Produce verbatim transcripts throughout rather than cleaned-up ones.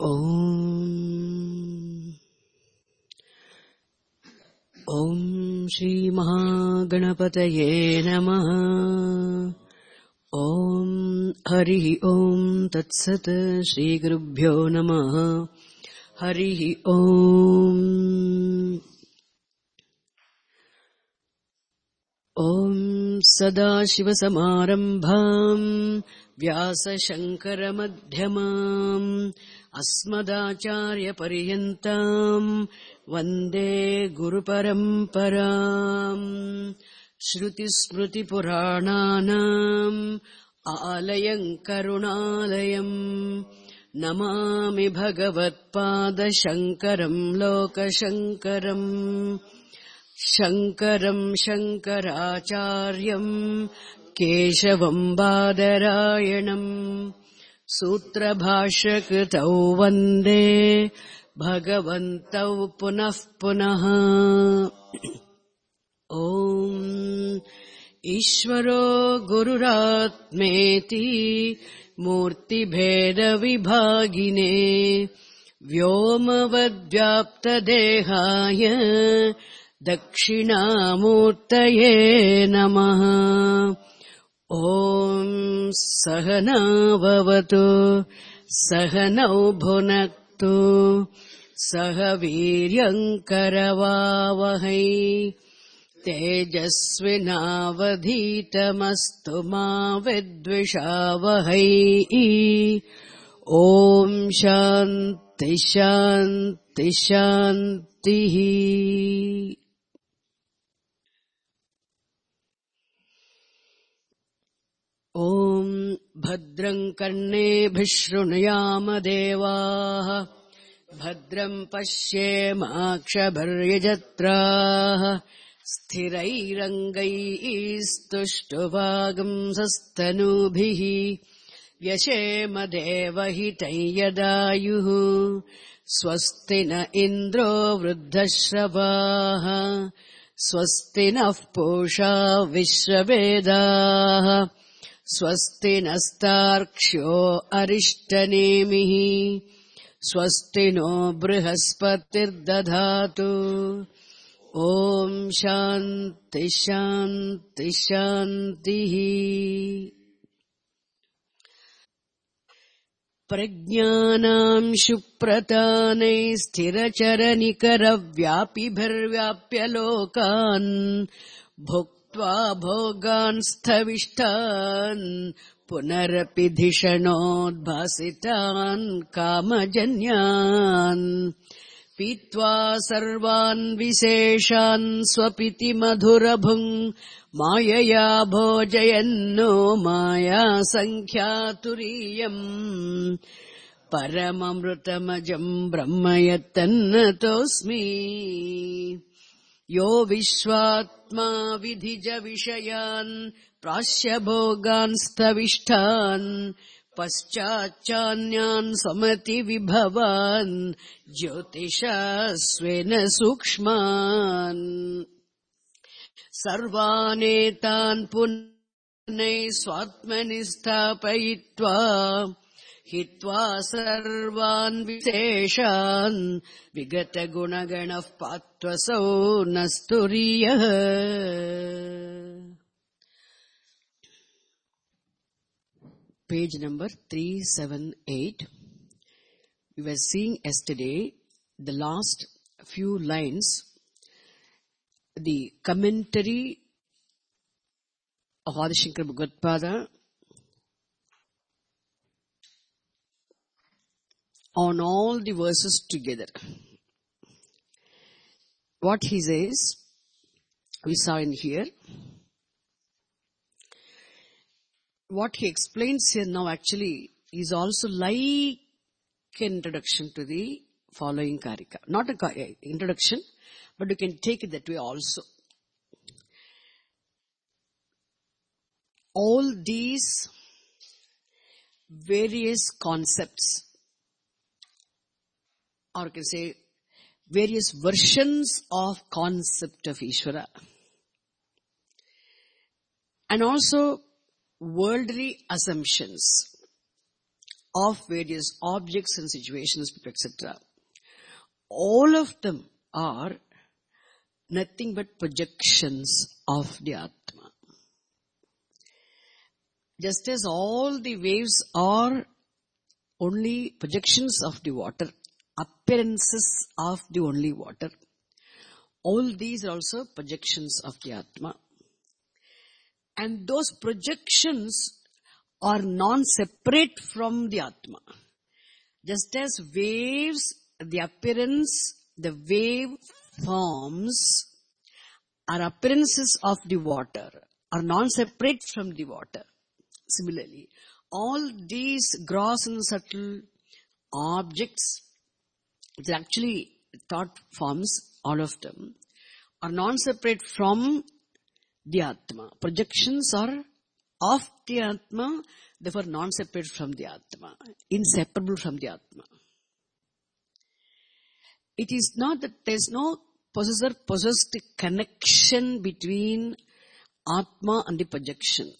Om Om Shri Mahaganapataye Namaha. Om Hari Om Tat Sat. Shri Gurubhyo Namaha. Hari Om. Om Sadashiva Samarambham Vyasa Shankara Madhyamam Asmadacharya Pariyantam Vande Guru Paramparam. Shruti Smruti Purananam Alayam Karunalayam Namami Bhagavat Pada Shankaram Loka Shankaram Shankaram Shankaracharyam Keshavam Badarayanam Sutra Bhashya Kritau Vande Bhagavantau Punah Punaha. Om Ishvaro Gururatmeti Murti Bheda Vibhagine Vyomavadvyapta Dehaya Dakshinamurtaye Namaha. Om Sahana Vavatu Sahanau Bhunaktu Sahaviryam Karavavahai Tejasvinavadhitamastu ma vidvishavahai. Om Shanti Shanti Shanti. Om Bhadram Karnebhi Shrunuyama Devaha Bhadram Pashyema Akshabharyajatraha Sthirairangayistushtovagam sastanubhihi Vyashema Devahitai Yadayuhu Swasti na Indro Vruddhashravaha Swasti na Pusha Vishravedaha Swasti nastarksho arishtanemihi Swasti no brihaspatirdadhatu. Om Shanti Shanti Shanti. Prajnanam Shupratane Sthiracharanikara Vyapibharvyapya Lokan Bhuktva Bhogan Sthavishtan Punarapidhishanodbhasitan Kamajanyan Pitva Sarvan Viseshan Swapiti Madhurabhung Mayaya Bhojayanno Maya Sankhyaturiyam Paramamrutamajam Brahmayatannatosmi Yo Vishvatma Vidhija Vishayan Prasya Bhogan Stavishtan Paschachanyan Samati Vibhavan Jyotisha Svena Sukshman Sarvanetan Punne Swatmani Sthapayitva Hitva Sarvan Viseshan Vigata Gunaganah Patvaso Nasturiyah. Page number three seventy-eight. We were seeing yesterday the last few lines, the commentary of Adi Shankara Bhagavad-pada on all the verses together. What he says, we saw in here. What he explains here now actually is also like an introduction to the following karika. Not an introduction, but you can take it that way also. All these various concepts, or you can say various versions of concept of Ishvara, and also worldly assumptions, of various objects and situations, et cetera. All of them are nothing but projections of the Atma. Just as all the waves are only projections of the water, appearances of the only water, all these are also projections of the Atma. And those projections are non-separate from the Atma. Just as waves, the appearance, the wave forms are appearances of the water, are non-separate from the water. Similarly, all these gross and subtle objects, which are actually thought forms, all of them, are non-separate from the Atma. Projections are of the Atma, therefore non-separate from the Atma, inseparable from the Atma. It is not that there is no possessor-possessed connection between Atma and the projection.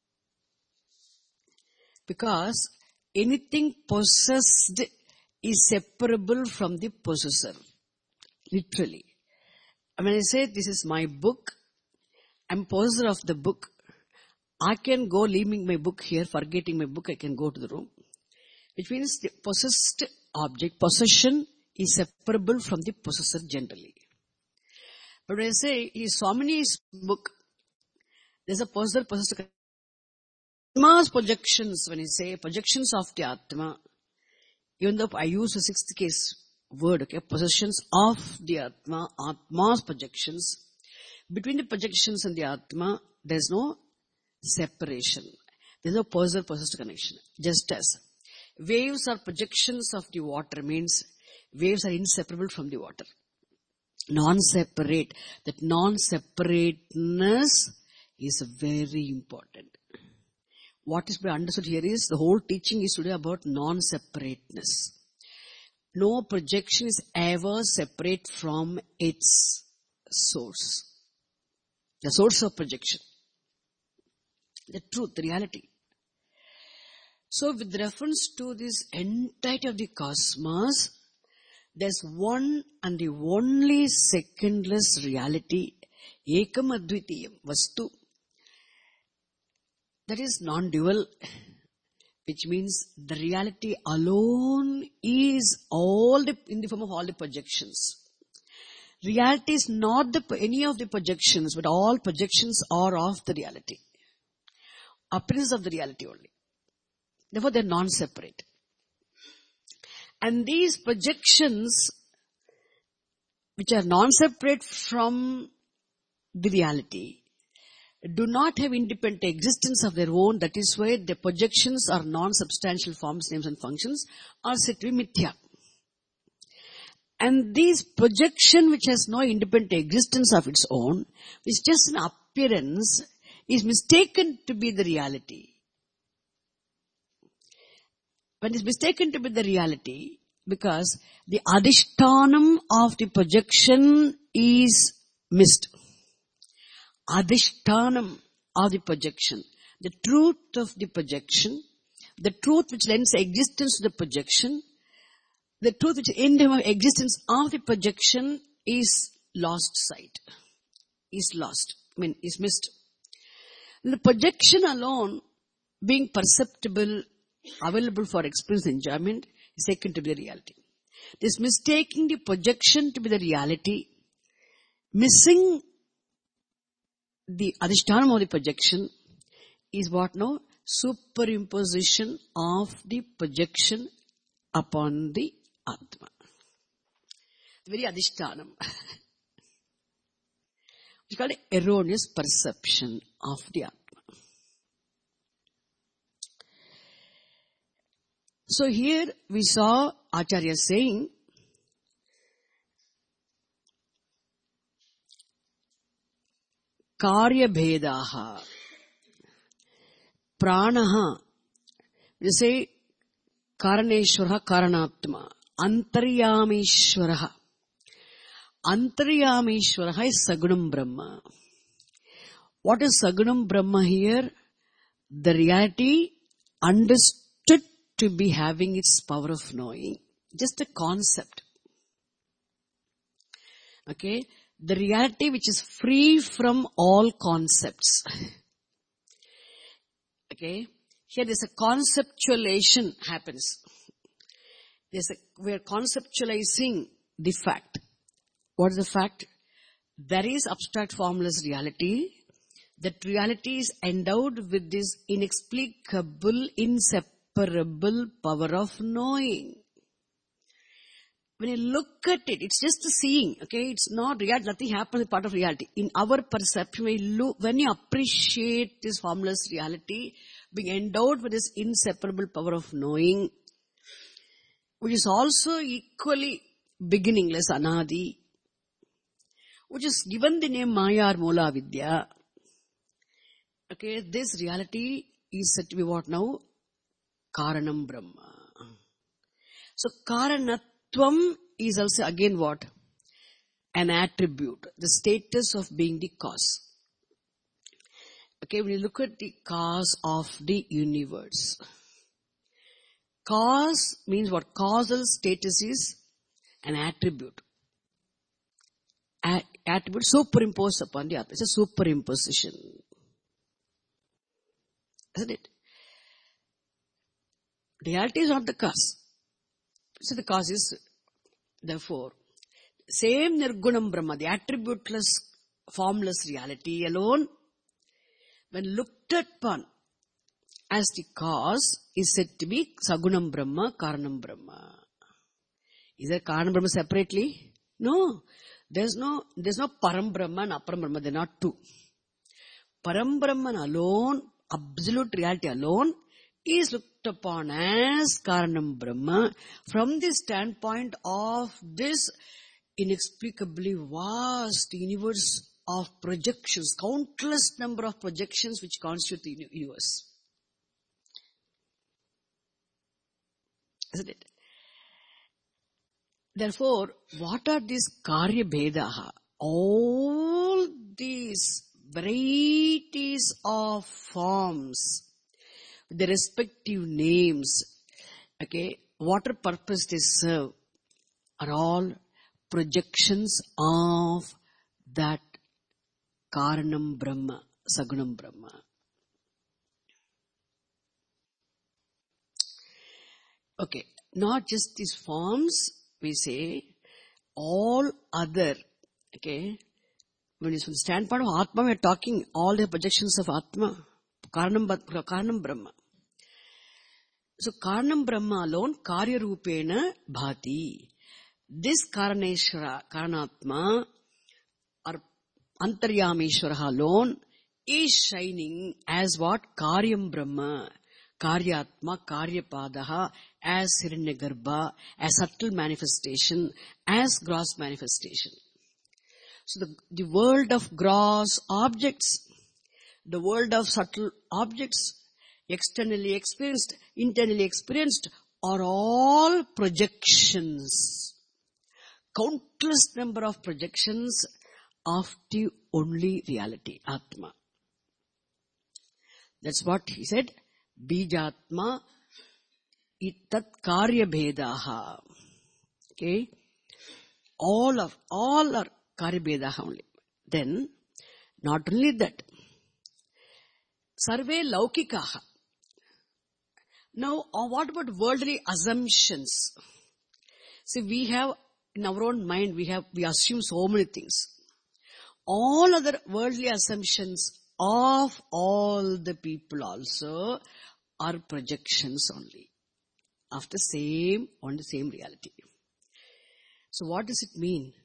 Because anything possessed is separable from the possessor. Literally. When I say this is my book, I'm possessor of the book. I can go leaving my book here, forgetting my book, I can go to the room. Which means the possessed object, possession, is separable from the possessor generally. But when I say is Swamini's book, there's a possessor, possessor. Atma's projections, when I say projections of the Atma, even though I use a sixth case word, okay, possessions of the Atma, Atma's projections, between the projections and the Atma, there's no separation. There's no possessor-possessed connection. Just as waves are projections of the water, means waves are inseparable from the water. Non-separate. That non-separateness is very important. What is being understood here is the whole teaching is today about non-separateness. No projection is ever separate from its source. The source of projection. The truth, the reality. So with reference to this entirety of the cosmos, there's one and the only secondless reality, Ekam Advitiyam, Vastu. That is non-dual, which means the reality alone is all the, in the form of all the projections. Reality is not the, any of the projections, but all projections are of the reality. Appearance of the reality only. Therefore, they are non-separate. And these projections, which are non-separate from the reality, do not have independent existence of their own. That is why the projections are non-substantial forms, names and functions, are said to be mithya. And this projection, which has no independent existence of its own, which is just an appearance, is mistaken to be the reality. When it is mistaken to be the reality, because the adhishtanam of the projection is missed. Adhishtanam of the projection. The truth of the projection, the truth which lends existence to the projection, the truth which in the existence of the projection is lost sight. Is lost. I mean, is missed. The projection alone, being perceptible, available for experience and enjoyment, is taken to be the reality. This mistaking the projection to be the reality, missing the adhishtanam of the projection, is what now? Superimposition of the projection upon the Atma. The very adhishtanam. It's called erroneous perception of the Atma. So here we saw Acharya saying, Karya Bhedaha, Pranaha, we say Karaneshwara Karanatma, Antaryameshwara. Antaryameshwara is Sagunam Brahma. What is Sagunam Brahma here? The reality understood to be having its power of knowing. Just a concept. Okay? The reality which is free from all concepts. Okay? Here there's a conceptualization happens. There's a, we are conceptualizing the fact. What is the fact? There is abstract formless reality. That reality is endowed with this inexplicable, inseparable power of knowing. When you look at it, it's just a seeing, okay? It's not reality, nothing happens as part of reality. In our perception, when you, look, when you appreciate this formless reality, being endowed with this inseparable power of knowing, which is also equally beginningless, anadi, which is given the name Maya or Mola Vidya. Okay, this reality is said to be what now? Karanam Brahma. So Karanatvam is also again what? An attribute, the status of being the cause. Okay, when you look at the cause of the universe. Cause means what? Causal status is an attribute. A- attribute superimposed upon the other. It's a superimposition. Isn't it? Reality is not the cause. So the cause is, therefore, same Nirgunam Brahma, the attributeless, formless reality alone, when looked upon as the cause, is said to be Sagunam Brahma, Karanam Brahma. Is there Karanam Brahma separately? No. There's no, there's no Param Brahma and Aparam Brahma. They're not two. Param Brahman alone, absolute reality alone, is looked upon as Karanam Brahma from the standpoint of this inexplicably vast universe of projections, countless number of projections which constitute the universe. Isn't it? Therefore, what are these Karya Bhedaha? All these varieties of forms, the respective names, okay, what purpose they serve, are all projections of that Karanam Brahma, Sagunam Brahma. Okay, not just these forms, we say, all other, okay, when it's from the standpoint of Atma, we are talking all the projections of Atma, Karanam, Karanam Brahma. So, Karanam Brahma alone, Karya Rupena Bhati. This Karaneshwara, Karanatma, or Antaryameshwara alone, is shining as what? Karyam Brahma, Karyatma, Karyapadaha, as Hiranyagarbha, as subtle manifestation, as gross manifestation. So the, the world of gross objects, the world of subtle objects, externally experienced, internally experienced, are all projections. Countless number of projections of the only reality, Atma. That's what he said. Bijatma itat karya bhedaha. Okay. All of, all are karya bhedaha only. Then, not only that, sarve laukikaha. Now, what about worldly assumptions? See, we have, in our own mind, we have, we assume so many things. All other worldly assumptions of all the people also are projections only of the same, on the same reality. So what does it mean?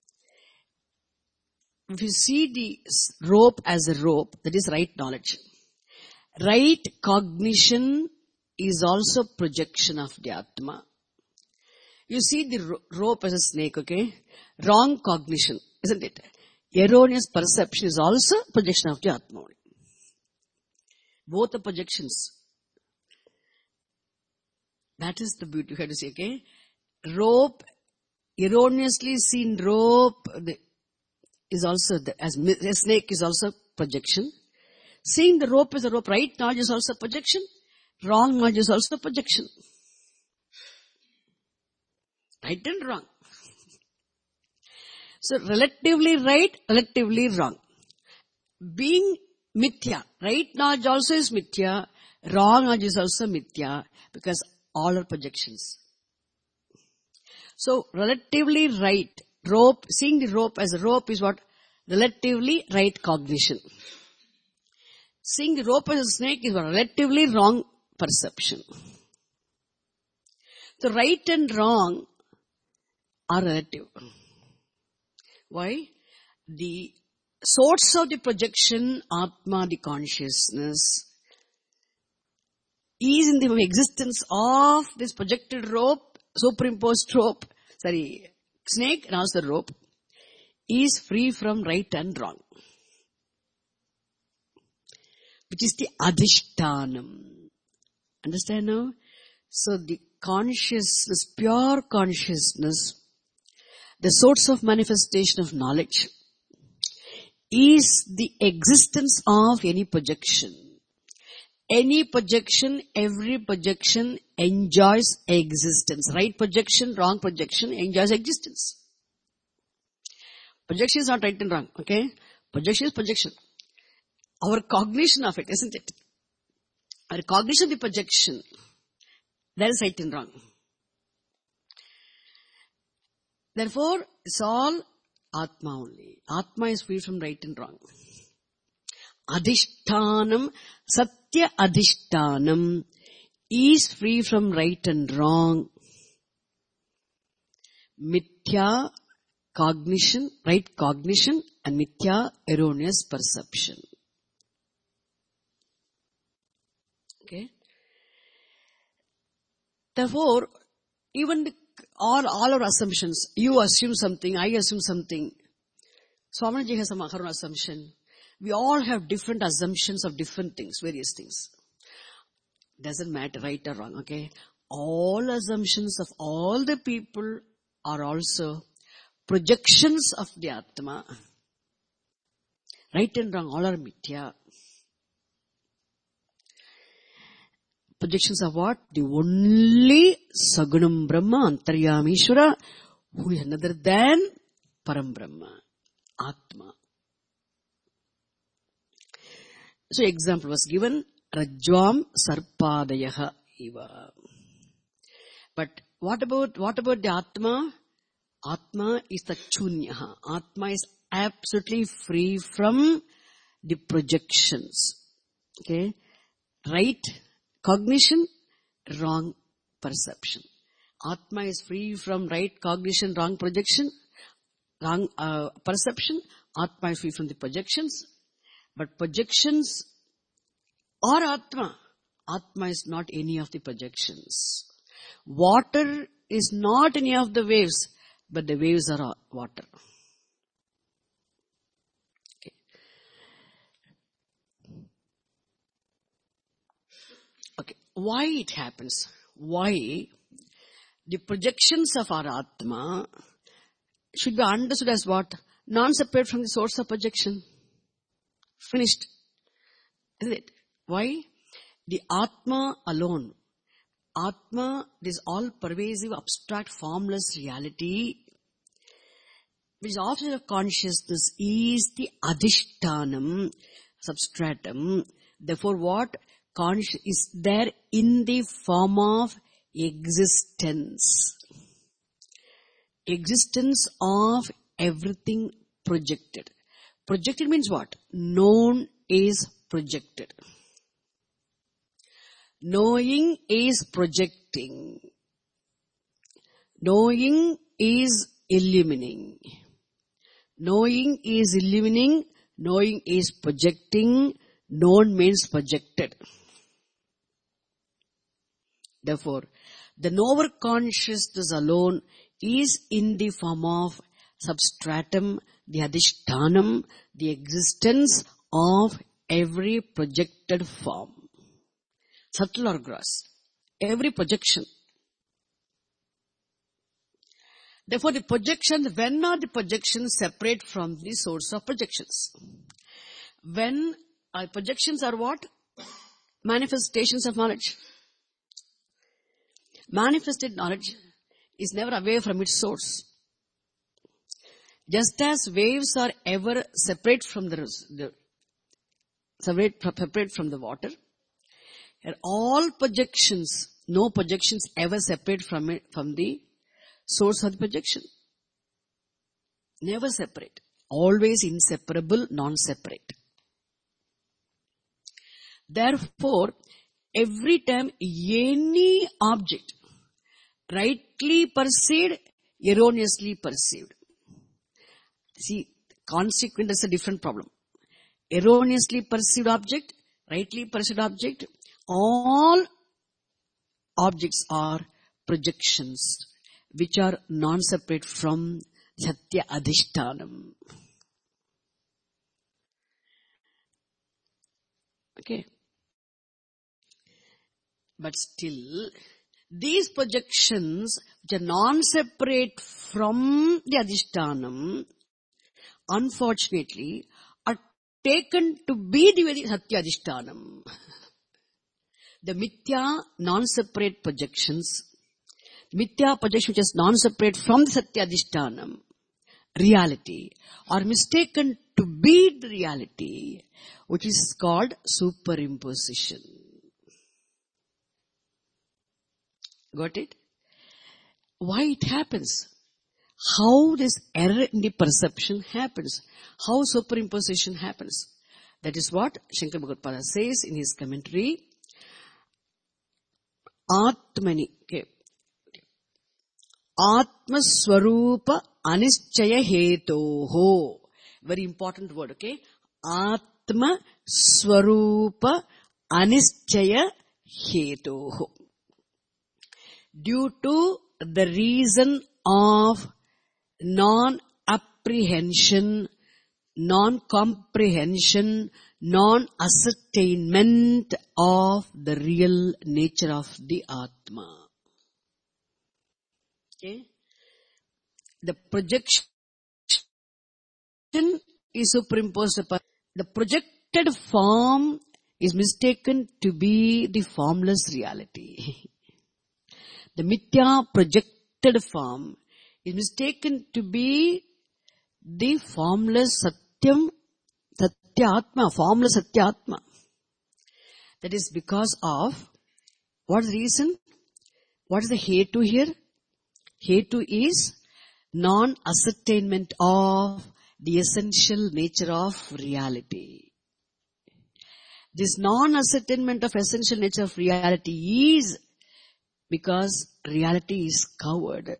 If you see the rope as a rope, that is right knowledge. Right cognition is also projection of the Atma. You see the ro- rope as a snake, okay? Wrong cognition, isn't it? Erroneous perception is also projection of the Atma. Both are projections. That is the beauty you have to say, okay? Rope, erroneously seen rope is also, the, as a snake is also projection. Seeing the rope as a rope, right knowledge is also projection. Wrong knowledge is also projection. Right and wrong. So relatively right, relatively wrong. Being mithya, right knowledge also is mithya, wrong knowledge is also mithya, because all are projections. So relatively right, rope, seeing the rope as a rope is what? Relatively right cognition. Seeing the rope as a snake is what? Relatively wrong perception. So right and wrong are relative. Why? The source of the projection, Atma, the consciousness, is in the existence of this projected rope, superimposed rope, sorry, snake and also the rope, is free from right and wrong. Which is the adhishtanam. Understand now? So the consciousness, pure consciousness, the source of manifestation of knowledge, is the existence of any projection. Any projection, every projection enjoys existence. Right projection, wrong projection enjoys existence. Projection is not right and wrong, okay? Projection is projection. Our cognition of it, isn't it? Our cognition of the projection, that is right and wrong. Therefore, it's all Atma only. Atma is free from right and wrong. Adhishtanam, Satya Adhishtanam is free from right and wrong. Mithya, cognition, right cognition, and mithya, erroneous perception. Okay. Therefore, even the, all, all our assumptions, you assume something, I assume something. Swamiji has some Aharon assumption. We all have different assumptions of different things, various things. Doesn't matter right or wrong, okay? All assumptions of all the people are also projections of the Atma. Right and wrong, all are mithya. Projections of what? The only Sagunam Brahma, Antaryami Ishvara, who is another than Param Brahma, Atma. So example was given, Rajvam Sarpadayaha Iva. But what about, what about the Atma? Atma is the Chunyaha. Atma is absolutely free from the projections. Okay? Right cognition, wrong perception. Atma is free from right cognition, wrong projection, wrong uh, perception. Atma is free from the projections. But projections are Atma. Atma is not any of the projections. Water is not any of the waves, but the waves are water. Okay. Okay. Why it happens? Why the projections of our Atma should be understood as what? Non-separate from the source of projection. Finished. Isn't it? Why? The Atma alone. Atma, this all-pervasive, abstract, formless reality, which is often of consciousness, is the Adhishtanam, substratum. Therefore, what? Consci- is there in the form of existence. Existence of everything projected. Projected means what? Known is projected. Knowing is projecting. Knowing is illumining. Knowing is illumining. Knowing is projecting. Known means projected. Therefore, the knower consciousness alone is in the form of substratum, the adhishtanam, the existence of every projected form. Subtle or gross. Every projection. Therefore, the projections, when are the projections separate from the source of projections? When our projections are what? Manifestations of knowledge. Manifested knowledge is never away from its source. Just as waves are ever separate from the, the separate, separate from the water, and all projections, no projections ever separate from it, from the source of the projection. Never separate. Always inseparable, non-separate. Therefore, every time any object rightly perceived, erroneously perceived. See, consequent is a different problem. Erroneously perceived object, rightly perceived object, all objects are projections which are non-separate from Satya Adhishtanam. Okay. But still, these projections which are non-separate from the Adhishtanam, unfortunately, are taken to be the Satya Adhishtanam. The Mithya non-separate projections, Mithya projection which is non-separate from the Satya Adhishtanam, reality, are mistaken to be the reality, which is called superimposition. Got it? Why it happens? How this error in the perception happens? How superimposition happens? That is what Shankara Bhagavad says in his commentary. Atmani, okay. Atma Swarupa Anischaya Hetoho. Very important word, okay? Atma Swarupa Anischaya Hetoho. Due to the reason of non-apprehension, non-comprehension, non-ascertainment of the real nature of the Atma. Okay? The projection is superimposed upon. The projected form is mistaken to be the formless reality. The Mithya projected form is mistaken to be the formless Satyam, Satya Atma, formless Satya Atma. That is because of, what is the reason? What is the Hetu here? Hetu is non-ascertainment of the essential nature of reality. This non-ascertainment of essential nature of reality is because reality is covered.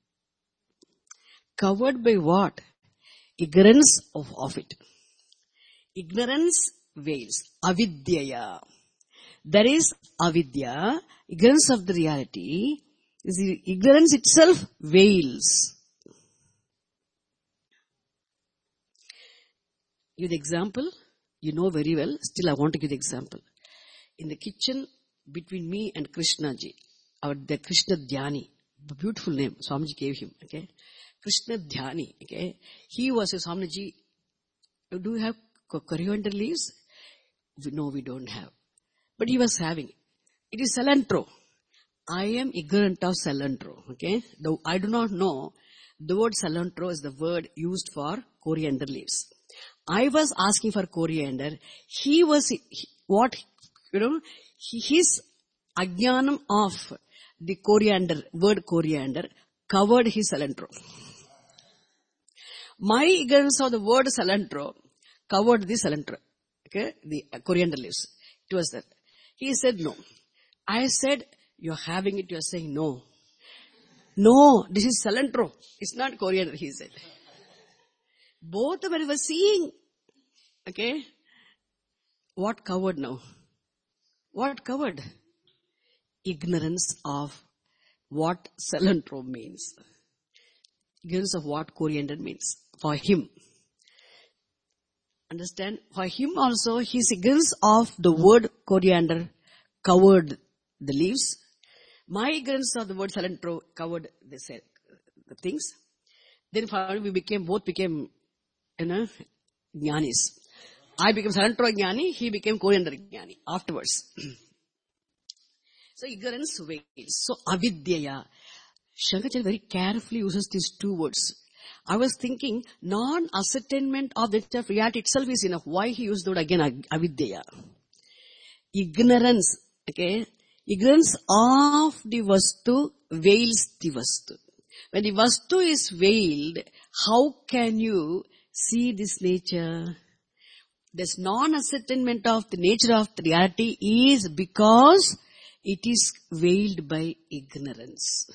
Covered by what? Ignorance of, of it. Ignorance veils. Avidyaya. There is avidya, ignorance of the reality. The ignorance itself veils. Give the example. You know very well. Still I want to give the example. In the kitchen between me and Krishna ji, our the Krishna Dhyani, beautiful name Swamiji gave him. Okay, Krishna Dhyani. Okay, he was a Swamiji. Do you have coriander leaves? No, we don't have. But he was having. It is cilantro. I am ignorant of cilantro. Okay, though I do not know the word cilantro is the word used for coriander leaves. I was asking for coriander. He was he, what you know. He, his ajnanam of the coriander, word coriander, covered his cilantro. My ignorance of the word cilantro covered the cilantro, okay, the coriander leaves. It was that. He said no. I said, you're having it, you're saying no. No, this is cilantro. It's not coriander, he said. Both of us were seeing, okay, what covered now? What covered? Ignorance of what cilantro means. Ignorance of what coriander means for him. Understand? For him also, his ignorance of the word coriander covered the leaves. My ignorance of the word cilantro covered the, the things. Then finally we became, both became, you know, jnanis. I became cilantro jnani, he became coriander jnani afterwards. So ignorance veils. So avidyaya. Shankaracharya very carefully uses these two words. I was thinking, non-ascertainment of the nature of reality itself is enough. Why he used the word again, avidya? Ignorance, okay? Ignorance of the vastu veils the vastu. When the vastu is veiled, how can you see this nature? This non-ascertainment of the nature of the reality is because it is veiled by ignorance.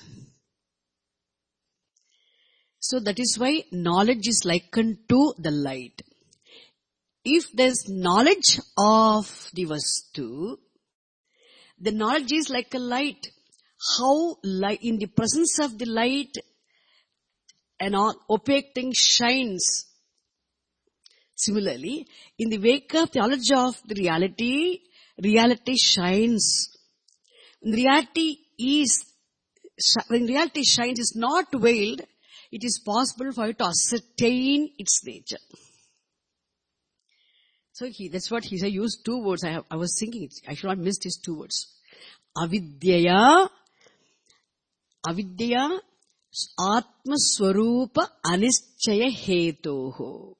So that is why knowledge is likened to the light. If there is knowledge of the vastu, the knowledge is like a light. How light, in the presence of the light, an opaque thing shines. Similarly, in the wake of the knowledge of the reality, reality shines. When reality is, when reality shines, is not veiled, it is possible for you to ascertain its nature. So he, that's what he said, used two words. I, have, I was thinking, I should not miss these two words. Avidyaya, avidya, atma swarupa anischaya hetoho.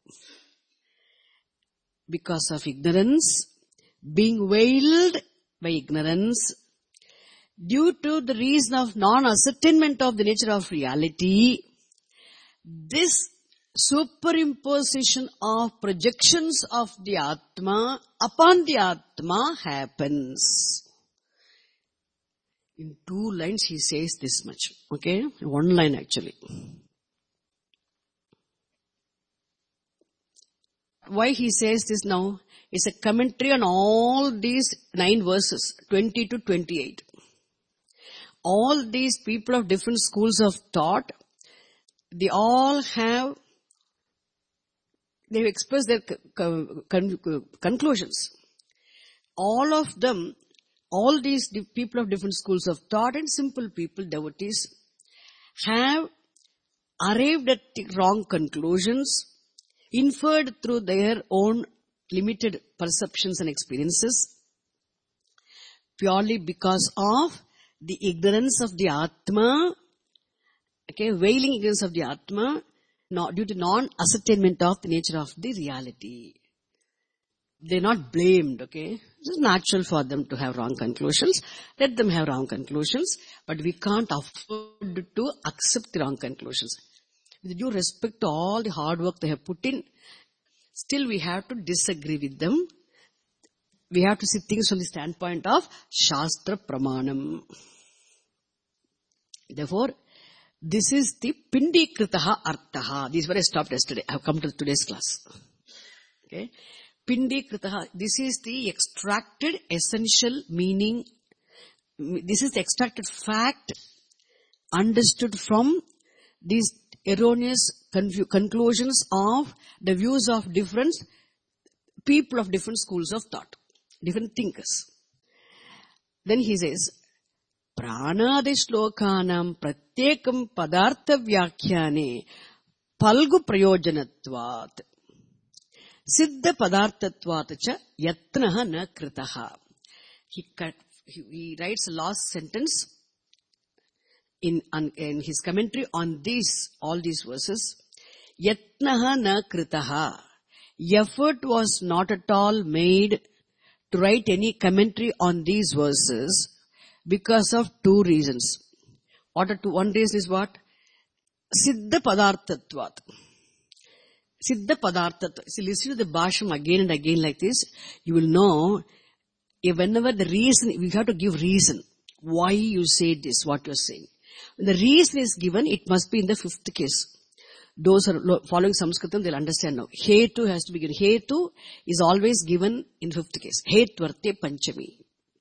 Because of ignorance, being veiled by ignorance, due to the reason of non-ascertainment of the nature of reality, this superimposition of projections of the Atma upon the Atma happens. In two lines he says this much. Okay? One line actually. Why he says this now? It's a commentary on all these nine verses, twenty to twenty-eight. All these people of different schools of thought, they all have, they have expressed their con- con- conclusions. All of them, all these people of different schools of thought and simple people, devotees, have arrived at the wrong conclusions, inferred through their own limited perceptions and experiences, purely because of the ignorance of the Atma, okay, veiling ignorance of the Atma, not, due to non-ascertainment of the nature of the reality. They're not blamed, okay. It's natural for them to have wrong conclusions. Let them have wrong conclusions, but we can't afford to accept the wrong conclusions. With due respect to all the hard work they have put in, still we have to disagree with them. We have to see things from the standpoint of Shastra Pramanam. Therefore, this is the Pindikritaha Arthaha. This is where I stopped yesterday. I have come to today's class. Okay. Pindikritaha. This is the extracted essential meaning. This is the extracted fact understood from these erroneous confu- conclusions of the views of different people of different schools of thought, different thinkers. Then he says, Pranadi shlokanam pratyekam padartha vyakhyane palgu prayojanatvat siddha padarthatvat cha yatnaha na kritaha. He, he, he writes the last sentence in, in his commentary on these, all these verses. Yatnaha na kritaha. Effort was not at all made to write any commentary on these verses because of two reasons. What are two? One reason is what? Siddha padarthatvat. Siddha padarthatvat. See, listen to the Bhasham again and again like this. You will know, if whenever the reason, we have to give reason. Why you say this, what you are saying. When the reason is given, it must be in the fifth case. Those who are following Sanskritam, they'll understand now. Hetu has to be given. Hetu is always given in fifth case. Hettvarte panchami.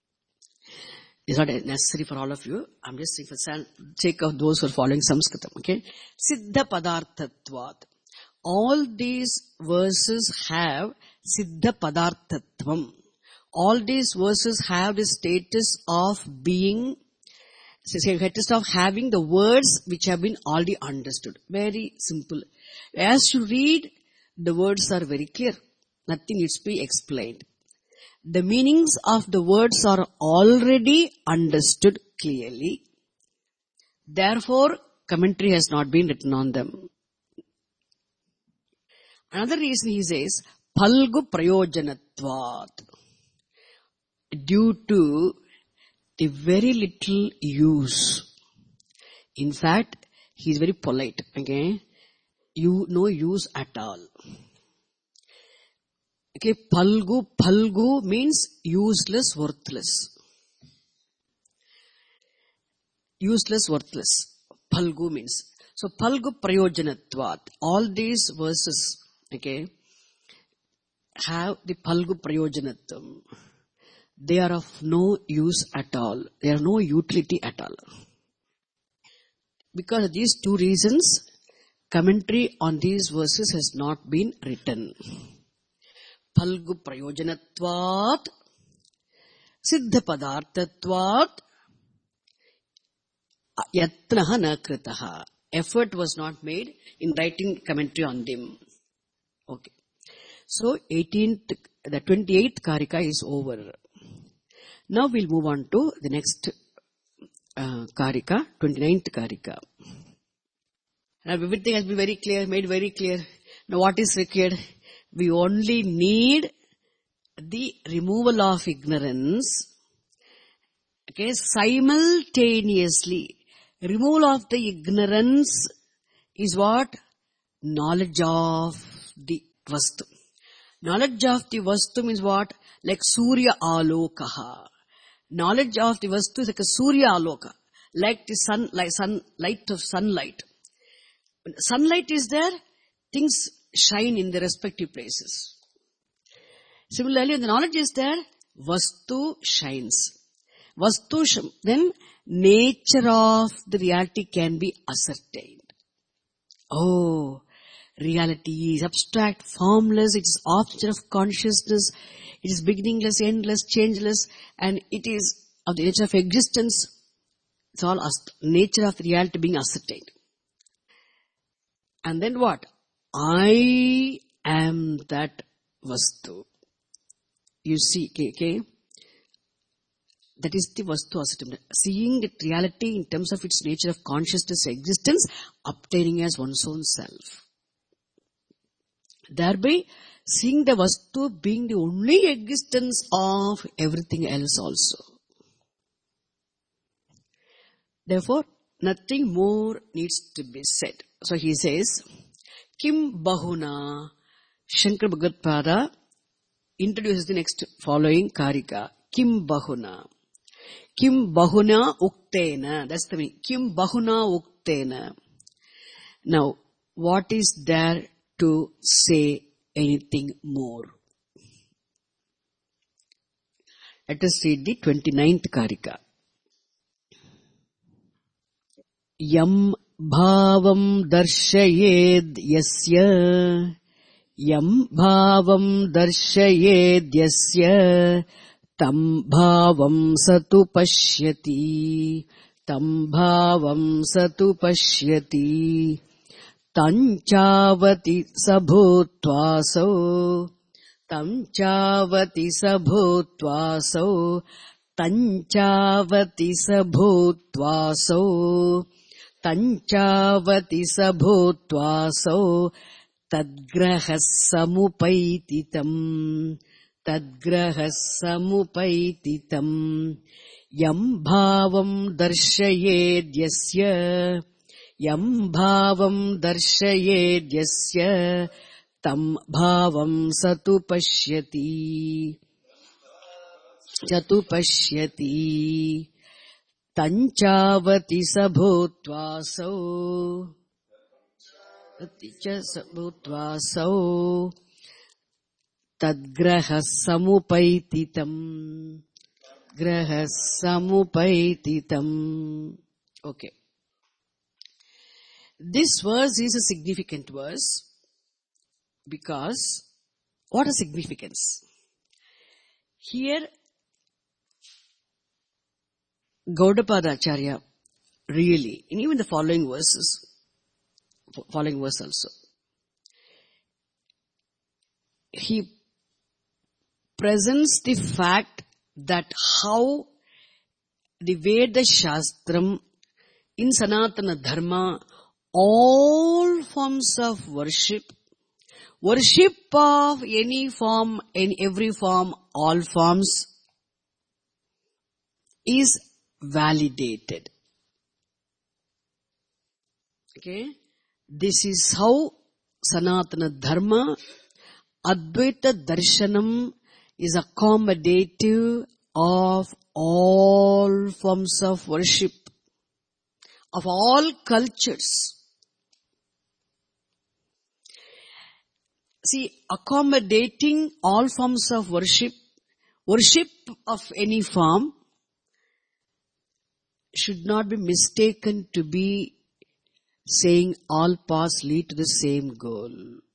It's not necessary for all of you. I'm just saying for the sake of those who are following Sanskritam. Okay? Siddha padarthatvat. All these verses have Siddha padarthatvam. All these verses have the status of being, status of having the words which have been already understood. Very simple. As you read, the words are very clear. Nothing needs to be explained. The meanings of the words are already understood clearly. Therefore, commentary has not been written on them. Another reason he says, Phalgu Prayojanatvat. Due to the very little use. In fact, he is very polite. Okay? You no use at all. Okay, Phalgu, Phalgu means useless, worthless. Useless, worthless. Phalgu means. So, Phalgu Prayojanatvat. All these verses, okay, have the Phalgu Prayojanatam. They are of no use at all. They are no utility at all. Because of these two reasons, commentary on these verses has not been written. Phalgu Prayojanatvat, Siddha Padarthatvat, Yatnaha na kritaha. Effort was not made in writing commentary on them. Okay. So, eighteenth, the twenty-eighth Karika is over. Now we'll move on to the next uh, Karika, twenty-ninth Karika. Now everything has been very clear, made very clear. Now what is required? We only need the removal of ignorance. Okay, simultaneously. Removal of the ignorance is what? Knowledge of the Vastu. Knowledge of the Vastu means what? Like Surya Alokaha. Knowledge of the Vastu is like a Surya Aloka. Like the sun, like sun, light of sunlight. When sunlight is there, things shine in their respective places. Similarly, when the knowledge is there, Vastu shines. Vastu, sh- then nature of the reality can be ascertained. Oh, reality is abstract, formless, it is object of consciousness, it is beginningless, endless, changeless, and it is of the nature of existence. It's all ast- nature of reality being ascertained. And then what? I am that Vastu. You see, okay, okay? That is the Vastu ascertainment. Seeing the reality in terms of its nature of consciousness existence, obtaining as one's own self. Thereby, seeing the Vastu being the only existence of everything else also. Therefore, nothing more needs to be said. So he says, Kim Bahuna, Shankara Bhagavad introduces the next following Karika. Kim Bahuna. Kim Bahuna Uktena. That's the meaning. Kim Bahuna Uktena. Now, what is there to say anything more? Let us read the twenty-ninth Karika. Yam bhavam darshayed yasya, yam bhavam darshayed yasya, tam bhavam satu pashyati, tam bhavam satu pashyati, tanchavati sabhutvaso, tanchavati sabhutvaso, tanchavati sabhutvaso, tanchavati sabhutvaso, tadgrahas samupaititam, tadgrahas samupaititam, yam bhavam darshayed yasya, yam bhavam darshayed yasya, tam bhavam satu pashyati, satu pashyati, tanchavati sabhutvaso, taticha sabhutvaso, tadgrahas samupaititam, grahas samupaititam. Okay. This verse is a significant verse because what a significance. Here, Gaudapada Acharya really, and even the following verses, following verse also, he presents the fact that how the Veda Shastram in Sanatana Dharma, all forms of worship, worship of any form, in every form, all forms, is validated. Okay? This is how Sanatana Dharma, Advaita Darshanam is accommodative of all forms of worship, of all cultures. See, accommodating all forms of worship, worship of any form, should not be mistaken to be saying all paths lead to the same goal.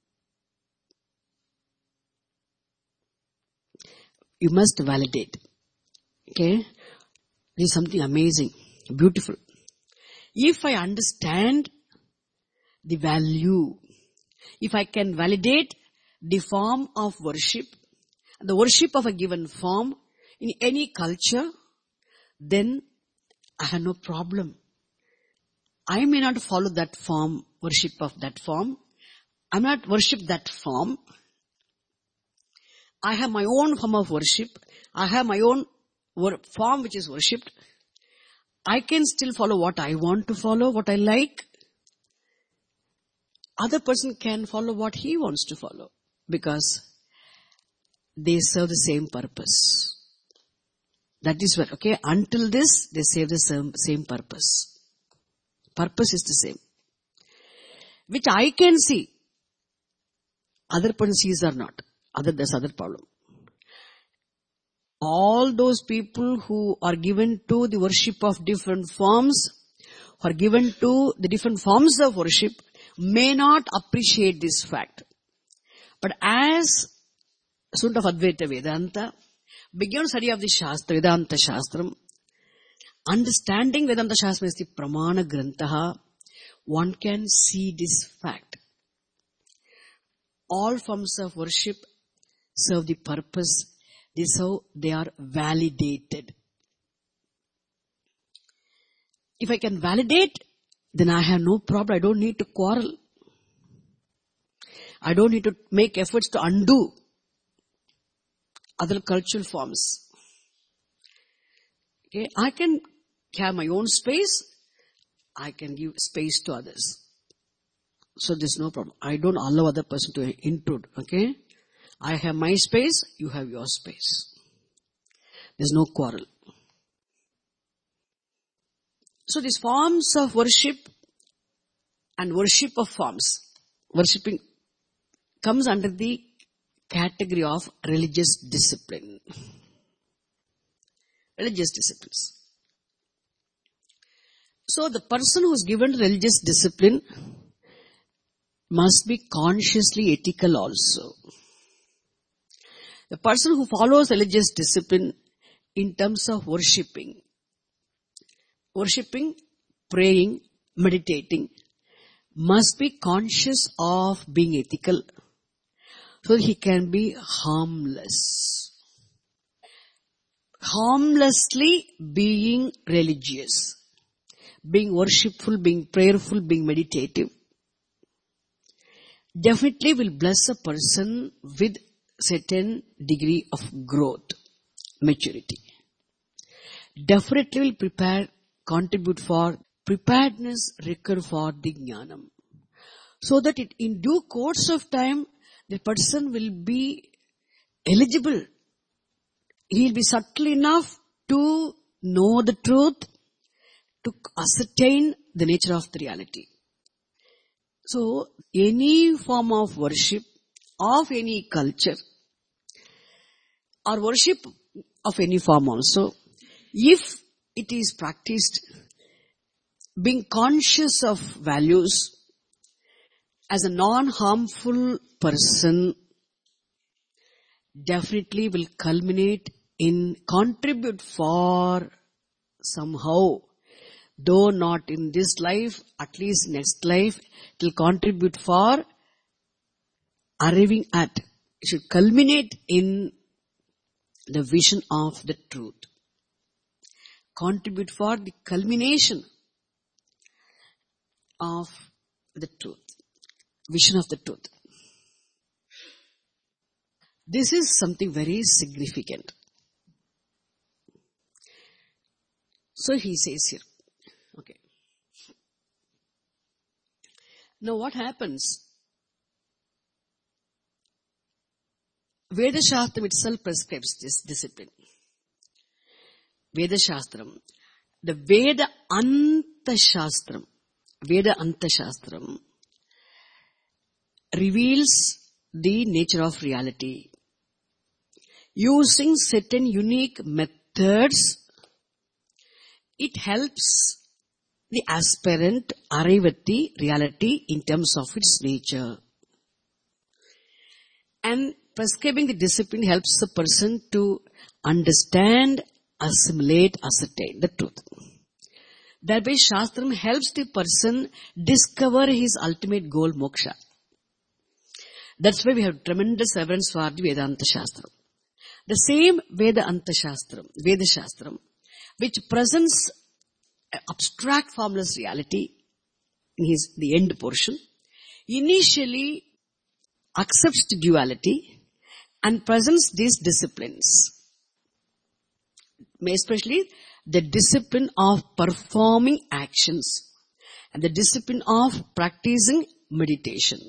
You must validate. Okay? This is something amazing, beautiful. If I understand the value, if I can validate the form of worship, the worship of a given form in any culture, then I have no problem. I may not follow that form, worship of that form. I may not worship that form. I have my own form of worship. I have my own form which is worshipped. I can still follow what I want to follow, what I like. Other person can follow what he wants to follow because they serve the same purpose. That is what, okay, until this, they serve the same, same purpose. Purpose is the same. Which I can see. Other person sees or not. Other, there's other problem. All those people who are given to the worship of different forms, who are given to the different forms of worship, may not appreciate this fact. But as a student of Advaita Vedanta, beginning study of the Shastra, Vedanta Shastram, understanding Vedanta Shastra is the Pramana Grantaha, one can see this fact. All forms of worship serve the purpose. This is how they are validated. If I can validate, then I have no problem. I don't need to quarrel. I don't need to make efforts to undo other cultural forms. Okay, I can have my own space. I can give space to others. So there's no problem. I don't allow other person to intrude. Okay, I have my space. You have your space. There's no quarrel. So these forms of worship and worship of forms, worshipping comes under the category of religious discipline. Religious disciplines. So the person who is given religious discipline must be consciously ethical also. The person who follows religious discipline in terms of worshipping, worshipping, praying, meditating, must be conscious of being ethical so that he can be harmless. Harmlessly being religious, being worshipful, being prayerful, being meditative, definitely will bless a person with certain degree of growth, maturity. Definitely will prepare, contribute for preparedness required for the jnanam. So that it, in due course of time, the person will be eligible. He will be subtle enough to know the truth, to ascertain the nature of the reality. So, any form of worship of any culture or worship of any form also, if it is practiced being conscious of values as a non-harmful person, definitely will culminate in contribute for somehow, though not in this life, at least next life, it will contribute for arriving at, it should culminate in the vision of the truth. Contribute for the culmination of the truth. Vision of the truth. This is something very significant. So he says here, okay. Now what happens? Veda Shastram itself prescribes this discipline. Veda Shastram, the Veda Anta Shastram, Veda Anta Shastram reveals the nature of reality using certain unique methods. It helps the aspirant arrive at the reality in terms of its nature. And prescribing the discipline helps the person to understand, assimilate, ascertain the truth. Thereby, Shastram helps the person discover his ultimate goal, moksha. That's why we have tremendous reverence for the Vedanta Shastram. The same Vedanta Shastram, Veda Shastram, which presents an abstract formless reality in his the end portion, initially accepts the duality and presents these disciplines, especially the discipline of performing actions and the discipline of practicing meditation.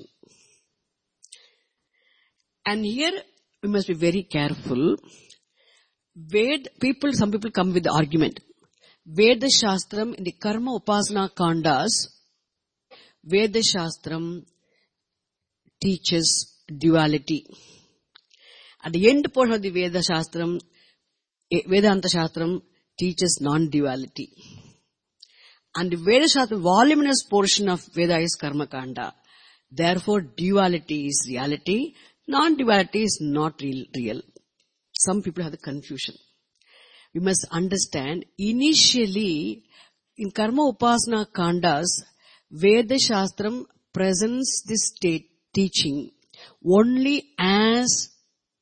And here we must be very careful. Ved, people, some people come with the argument. Veda Shastram in the Karma Upasana Kandas, Veda Shastram teaches duality. At the end portion of the Veda Shastram, Vedanta Shastram teaches non-duality. And the Veda Shastram, voluminous portion of Veda is Karma Kanda. Therefore, duality is reality. Non-duality is not real, real. Some people have the confusion. We must understand, initially, in Karma Upasana Kandas, Veda Shastram presents this state teaching only as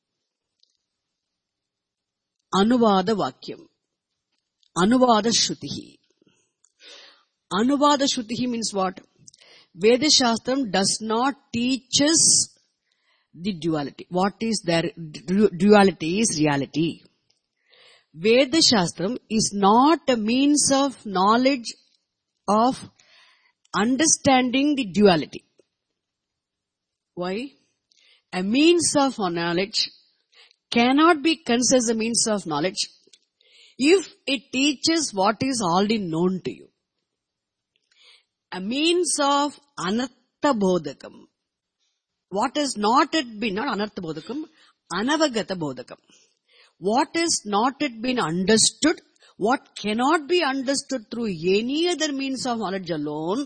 Anuvada Vakyam, Anuvada Shrutihi. Anuvada Shrutihi means what? Veda Shastram does not teach us the duality. What is there? Duality is reality. Veda Shastram is not a means of knowledge of understanding the duality. Why? A means of knowledge cannot be considered as a means of knowledge if it teaches what is already known to you. A means of anartha bodhakam. What has not yet been, not anartha bodhakam, anavagata bodhakam. What has not yet been understood, what cannot be understood through any other means of knowledge alone,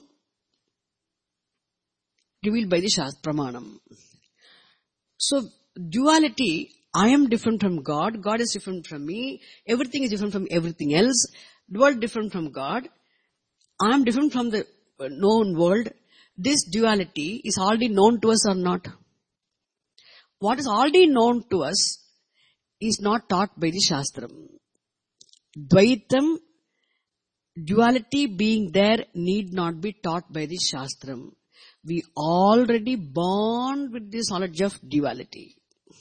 revealed by the Shastra Pramanam. So, duality, I am different from God, God is different from me, everything is different from everything else, the world different from God, I am different from the known world. This duality is already known to us or not? What is already known to us is not taught by the Shastram. Dvaitam, duality being there, need not be taught by the Shastram. We already born with this knowledge of duality.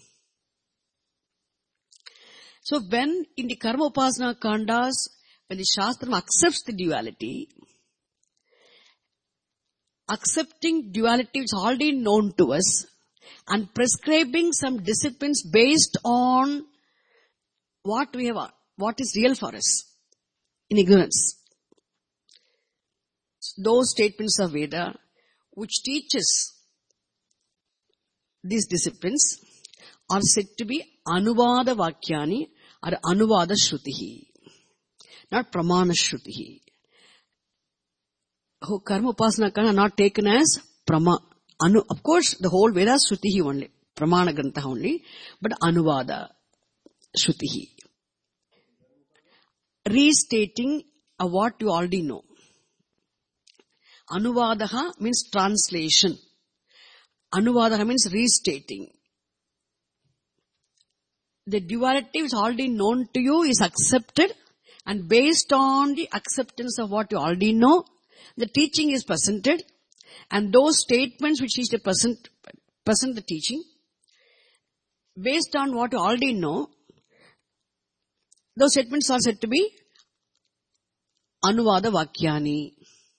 So when in the Karma Upasana Kandas, when the Shastram accepts the duality, accepting duality which is already known to us and prescribing some disciplines based on what we have, what is real for us in ignorance. Those statements of Veda which teaches these disciplines are said to be Anuvada Vakyani or Anuvada Shrutihi, not Pramana Shrutihi. Oh, Karma Upasana Kanda are not taken as Prama. Anu, of course, the whole Veda is Shrutihi only, Pramana Grantha only, but Anuvada Shrutihi. Restating of what you already know. Anuvadaha means translation. Anuvadaha means restating. The duality which is already known to you is accepted, and based on the acceptance of what you already know, The teaching is presented, and those statements which is the present, present the teaching, based on what you already know, those statements are said to be Anuvada Vakyani.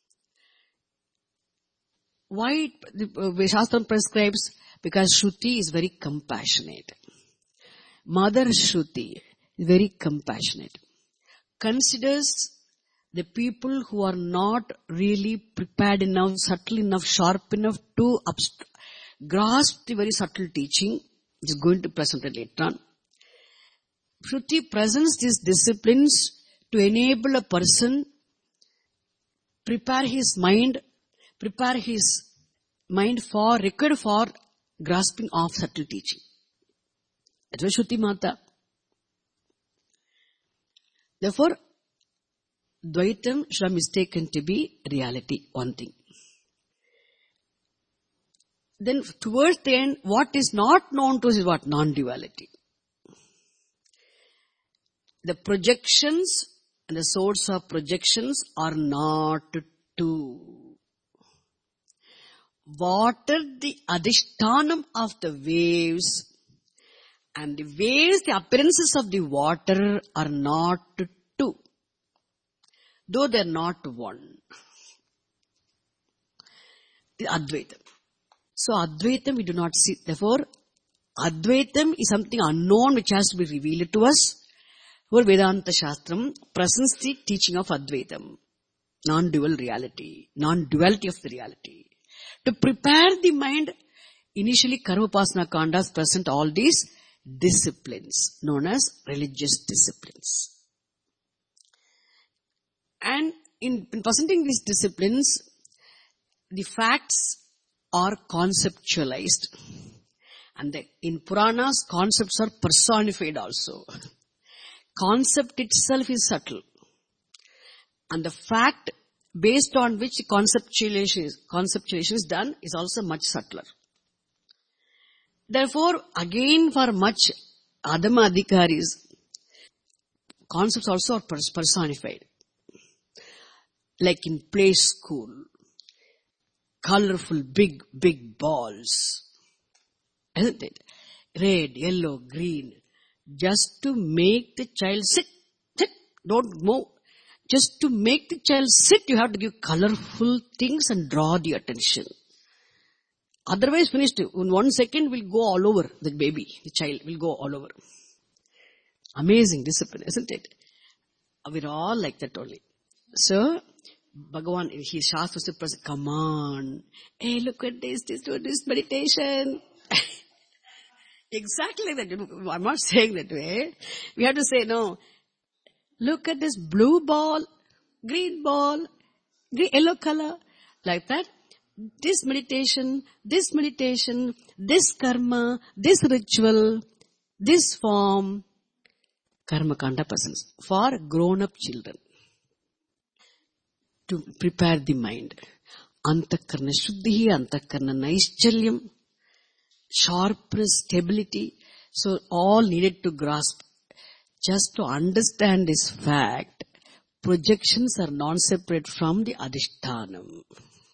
Why the uh, Shastram prescribes? Because Shruti is very compassionate. Mother Shruti is very compassionate. Considers the people who are not really prepared enough, subtle enough, sharp enough to abst- grasp the very subtle teaching, which is going to present it later on. Shruti presents these disciplines to enable a person prepare his mind, prepare his mind for, required for grasping of subtle teaching. That's why Shruti Mata. Therefore, Dvaitam should have mistaken to be reality, one thing. Then towards the end, what is not known to us is what? Non-duality. The projections and the source of projections are not two. Water, the adhishtanam of the waves, and the waves, the appearances of the water are not two, though they are not one. The Advaitam. So Advaitam we do not see. Therefore, Advaitam is something unknown which has to be revealed to us. For Vedanta Shastram presents the teaching of Advaitam, non-dual reality, non-duality of the reality. To prepare the mind, initially Karmapasana Kandas present all these disciplines known as religious disciplines. And in, in presenting these disciplines, the facts are conceptualized. And the, in Puranas, concepts are personified also. Concept itself is subtle. And the fact based on which conceptualization is, conceptualization is done is also much subtler. Therefore, again for much Adama Adhikaris, concepts also are personified. Like in play school, colorful big, big balls. Isn't it? Red, yellow, green. Just to make the child sit, sit, don't move. Just to make the child sit, you have to give colorful things and draw the attention. Otherwise, finished. In one second, will go all over the baby, the child will go all over. Amazing discipline, isn't it? We're all like that only. So, Bhagavan, he Shastra says, come on. Hey, look at this, this, do this meditation. Exactly that. I'm not saying that way. We have to say, no. Look at this blue ball, green ball, green, yellow color. Like that. This meditation, this meditation, this karma, this ritual, this form, karma kanda presents for grown-up children. To prepare the mind. Antakarna shuddhi, antakarna naischalyam, sharpness, stability. So all needed to grasp. Just to understand this fact, projections are non-separate from the adhishtanam.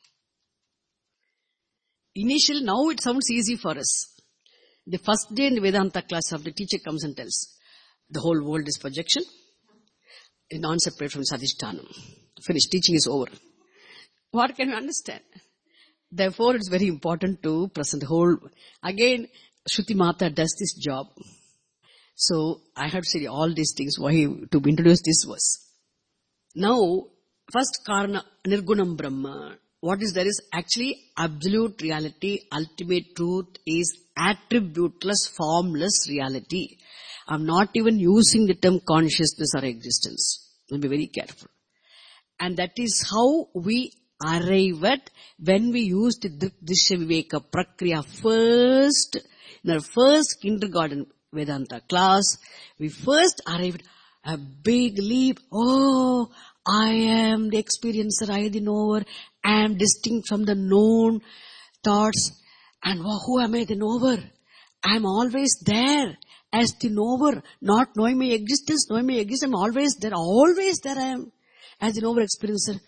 Initially, now it sounds easy for us. The first day in the Vedanta class of the teacher comes and tells, the whole world is projection. It's non-separate from adhishtanam. Finished, teaching is over. What can we understand? Therefore, it's very important to present the whole. Again, Shruti Mata does this job. So, I have to say all these things, why to introduce this verse. Now, first Karana, Nirgunam Brahma. What is there is actually absolute reality, ultimate truth is attributeless, formless reality. I'm not even using the term consciousness or existence. I'll be very careful. And that is how we arrive at when we used the Drishya Viveka Prakriya first, in our first kindergarten Vedanta class, we first arrived a big leap. Oh, I am the experiencer, I the knower, I am distinct from the known thoughts. And who am I, the knower? I am always there as the knower, not knowing my existence, knowing my existence, I am always there, always there I am as the knower experiencer.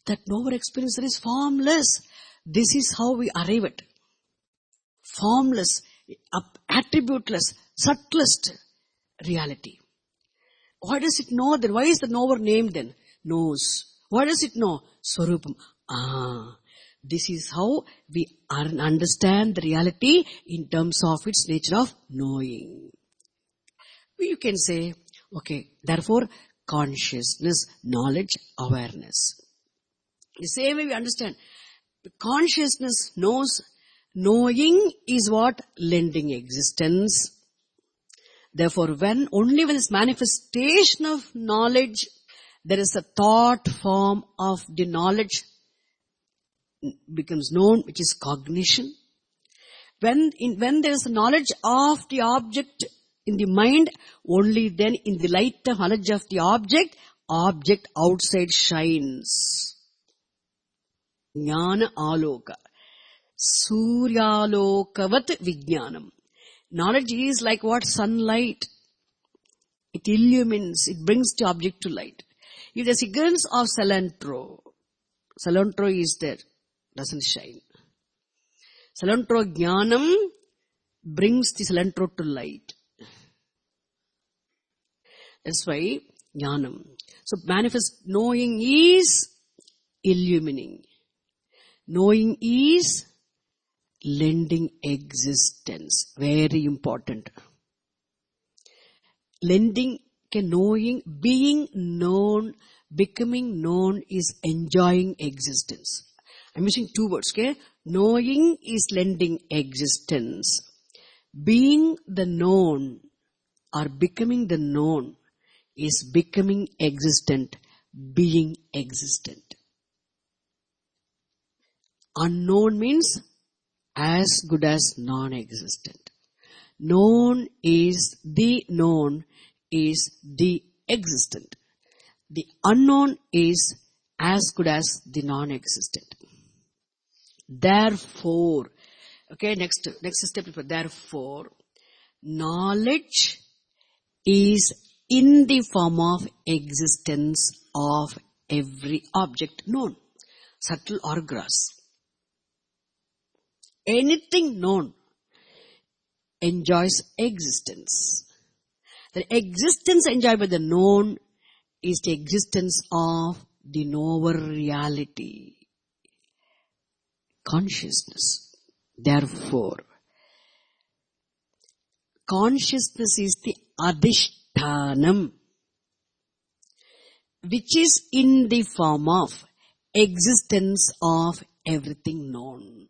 That knower experiencer is formless. This is how we arrive at formless, attributeless, subtlest reality. Why does it know then? Why is the knower named then? Knows. Why does it know? Swarupam. Ah, this is how we understand the reality in terms of its nature of knowing. You can say, okay, therefore, consciousness, knowledge, awareness. The same way we understand. Consciousness knows, knowing is what? Lending existence. Therefore, when, only when this manifestation of knowledge, there is a thought form of the knowledge becomes known, which is cognition. When, in, when there is knowledge of the object in the mind, only then in the light of knowledge of the object, object outside shines. Jnana aloka. Suryalokavat vijnanam. Knowledge is like what? Sunlight. It illumines, it brings the object to light. If there's ignorance of cilantro, cilantro is there, doesn't shine. Cilantro jnanam brings the cilantro to light. That's why jnanam. So manifest knowing is illumining. Knowing is lending existence. Very important. Lending, knowing, being known, becoming known is enjoying existence. I'm using two words, okay? Knowing is lending existence. Being the known or becoming the known is becoming existent, being existent. Unknown means as good as non-existent. Known is the known is the existent. The unknown is as good as the non-existent. Therefore, okay, next, next step is therefore, knowledge is in the form of existence of every object known, subtle or gross. Anything known enjoys existence. The existence enjoyed by the known is the existence of the knower reality, consciousness. Therefore, consciousness is the adhishthanam, which is in the form of existence of everything known.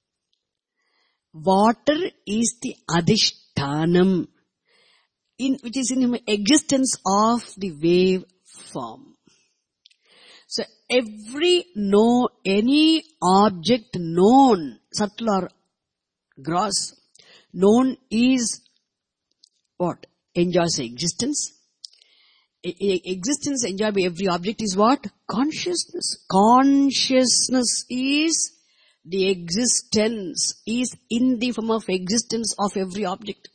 Water is the adhishthanam, in, which is in existence of the wave form. So every know, any object known, subtle or gross, known is what? Enjoys existence. Existence enjoyed by every object is what? Consciousness. Consciousness is the existence, is in the form of existence of every object.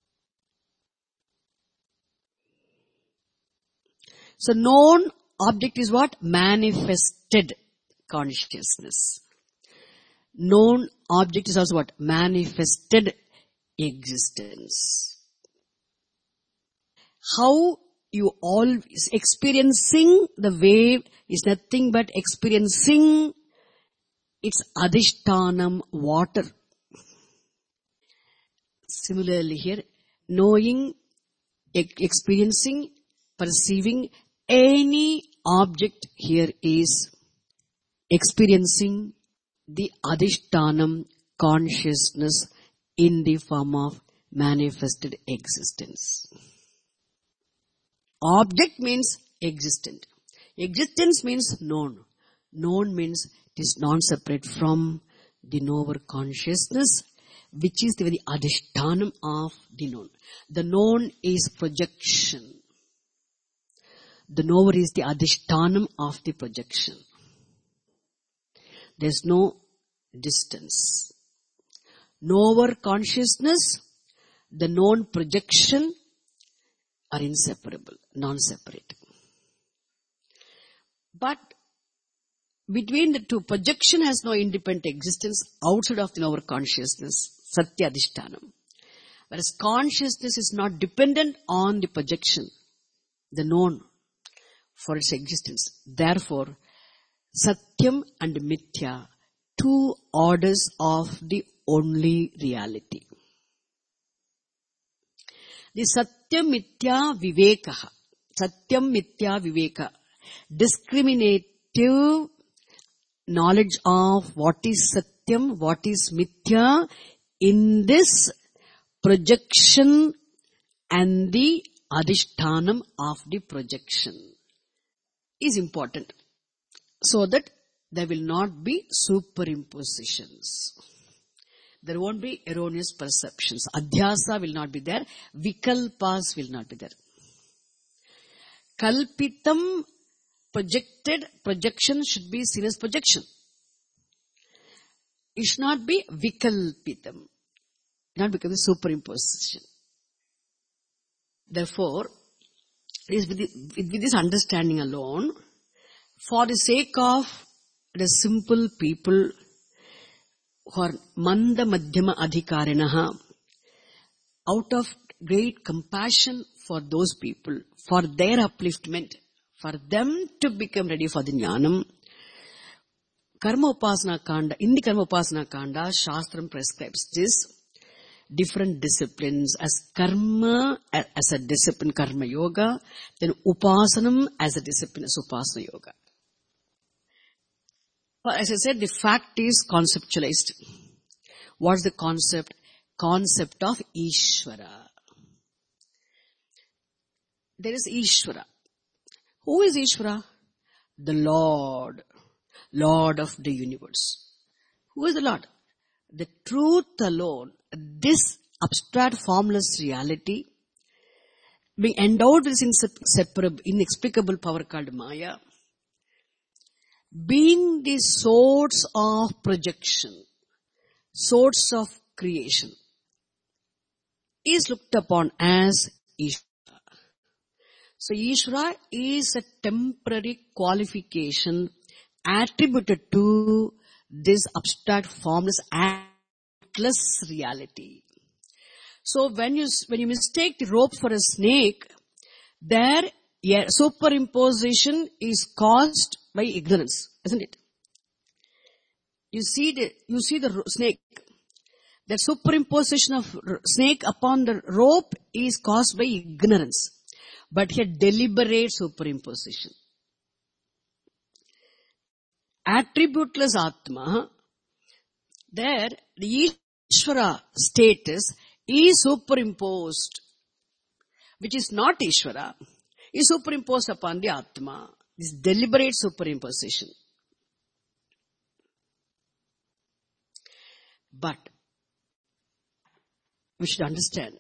So known object is what? Manifested consciousness. Known object is also what? Manifested existence. How you all experiencing the wave is nothing but experiencing its adhishthanam, water. Similarly here, knowing, experiencing, perceiving any object here is experiencing the adhishthanam, consciousness in the form of manifested existence. Object means existent. Existence means known. Known means it is non-separate from the knower consciousness, which is the very adhishthanam of the known. The known is projection. The knower is the adhishthanam of the projection. There is no distance. Knower consciousness, the known projection are inseparable, non-separate. But between the two, projection has no independent existence outside of our consciousness, Satya Adhishtanam. Whereas consciousness is not dependent on the projection, the known, for its existence. Therefore, Satyam and Mithya, two orders of the only reality. The Satyam Mithya Vivekaha, Satyam Mithya Viveka, discriminative knowledge of what is Satyam, what is Mithya in this projection and the Adhishtanam of the projection is important, so that there will not be superimpositions. There won't be erroneous perceptions. Adhyasa will not be there. Vikalpas will not be there. Kalpitam, projected, projection should be seen as projection. It should not be vikalpitam. Not become a superimposition. Therefore, it is with, the, with this understanding alone, for the sake of the simple people who are manda madhyama adhikarinaha, out of great compassion for those people, for their upliftment, for them to become ready for the jnanam, Karma Upasana Kanda, in the Karma Upasana Kanda, Shastram prescribes this, different disciplines as karma as a discipline, karma yoga, then upasanam as a discipline, as upasana yoga. But as I said, the fact is conceptualized. What's the concept? Concept of Ishvara. There is Ishvara. Who is Ishvara? The Lord. Lord of the universe. Who is the Lord? The truth alone, this abstract formless reality, being endowed with this inseparable, inexplicable power called Maya, being the source of projection, source of creation, is looked upon as Ishvara. So Ishvara is a temporary qualification attributed to this abstract formless actless reality. So when you when you mistake the rope for a snake, there yeah, superimposition is caused by ignorance, isn't it? You see the you see the snake. The superimposition of snake upon the rope is caused by ignorance, but here deliberate superimposition. Attributeless Atma, there the Ishvara status is superimposed, which is not Ishvara, is superimposed upon the Atma. This deliberate superimposition. But we should understand.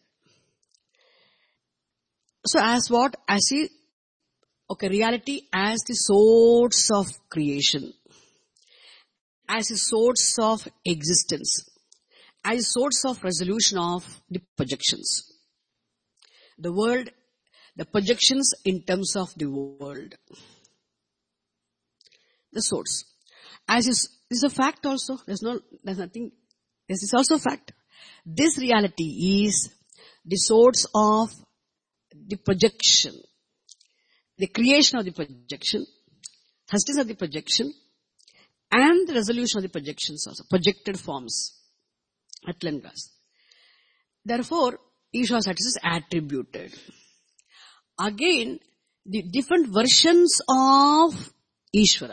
So as what? As the, okay, reality as the source of creation, as a source of existence, as a source of resolution of the projections. The world, the projections in terms of the world. The source. As is, is a fact also. There's no, there's nothing, this is also a fact. This reality is the source of the projection. The creation of the projection, sustenance of the projection, and the resolution of the projections also, projected forms at length. Therefore, Ishvara status is attributed. Again, the different versions of Ishvara.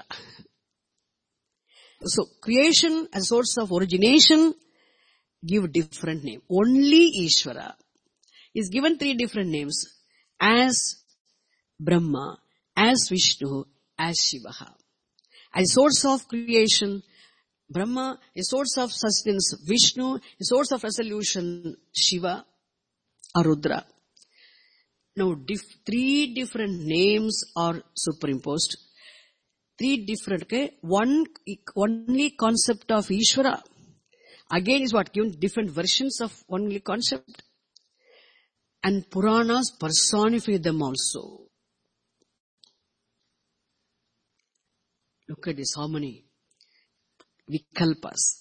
So, creation as a source of origination give different name. Only Ishvara is given three different names as Brahma, as Vishnu, as Shiva. As source of creation, Brahma, a source of sustenance, Vishnu, a source of resolution, Shiva or Rudra. Now, dif- three different names are superimposed. Three different, okay? One, only concept of Ishvara. Again is what? Given different versions of only concept. And Puranas personify them also. Look at this, how many vikalpas.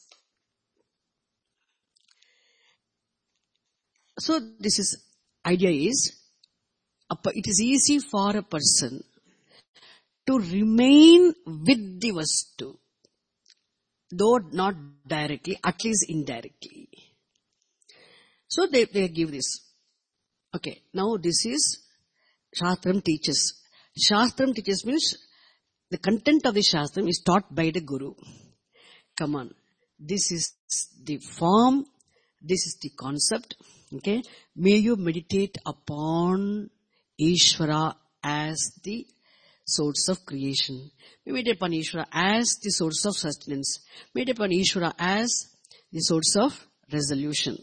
So this is, idea is, it is easy for a person to remain with the vastu, though not directly, at least indirectly. So they, they give this. Okay, now this is, Shastram teaches. Shastram teaches means, the content of the Shastram is taught by the Guru. Come on. This is the form, this is the concept. Okay, may you meditate upon Ishvara as the source of creation. Meditate upon Ishvara as the source of sustenance. Meditate upon Ishvara as the source of resolution.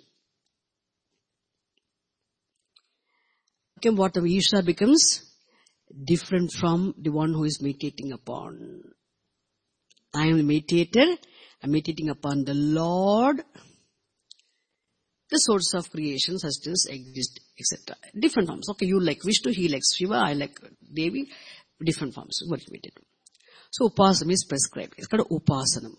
Okay, what the Ishvara becomes different from the one who is meditating upon. I am a meditator. I am meditating upon the Lord. The source of creation, sustenance, exist, et cetera. Different forms. Okay, you like Vishnu, he likes Shiva, I like Devi. Different forms. What we did. So Upasanam is prescribed. It's called Upasanam.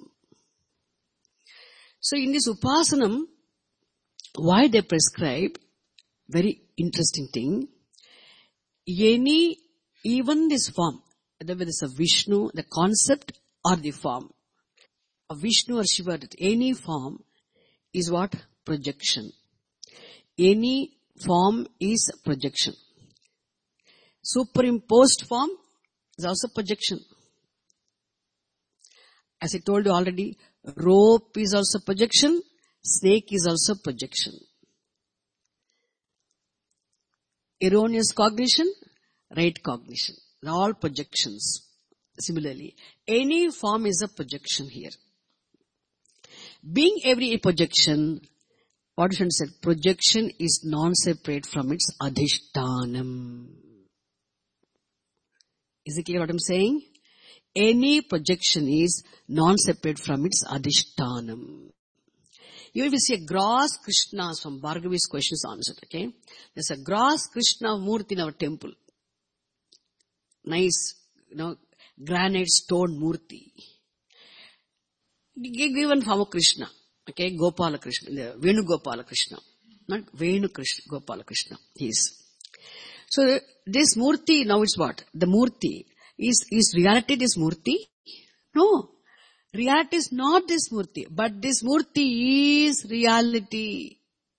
So in this Upasanam, why they prescribe? Very interesting thing. Any, even this form, whether it's a Vishnu, the concept or the form, a Vishnu or Shiva, any form is what? Projection. Any form is projection. Superimposed form is also projection. As I told you already, rope is also projection, snake is also projection. Erroneous cognition, right cognition. They're all projections. Similarly, any form is a projection here. Being every projection, what Vishnu said, projection is non-separate from its adhishtanam. Is it clear what I'm saying? Any projection is non-separate from its adhishtanam. You will see a gross Krishna from Bhargavi's questions answered, okay? There's a gross Krishna Murti in our temple. Nice, you know, granite stone Murti. Given form of Krishna. Okay, Gopala Krishna, the Venu Gopala Krishna, not Venu Krishna, Gopala Krishna, he is. So this Murti, now it's what? The Murti, is, is reality this Murti? No, reality is not this Murti, but this Murti is reality.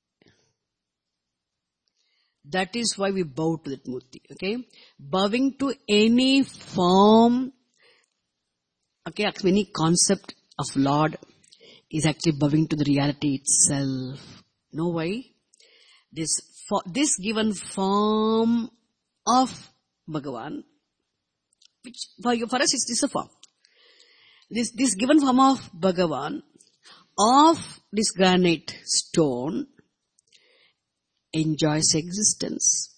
That is why we bow to that Murti, okay? Bowing to any form, okay, any concept of Lord, is actually bowing to the reality itself. Know why? This, for, this given form of Bhagavan, which for, for us is this a form. This, this given form of Bhagavan, of this granite stone, enjoys existence.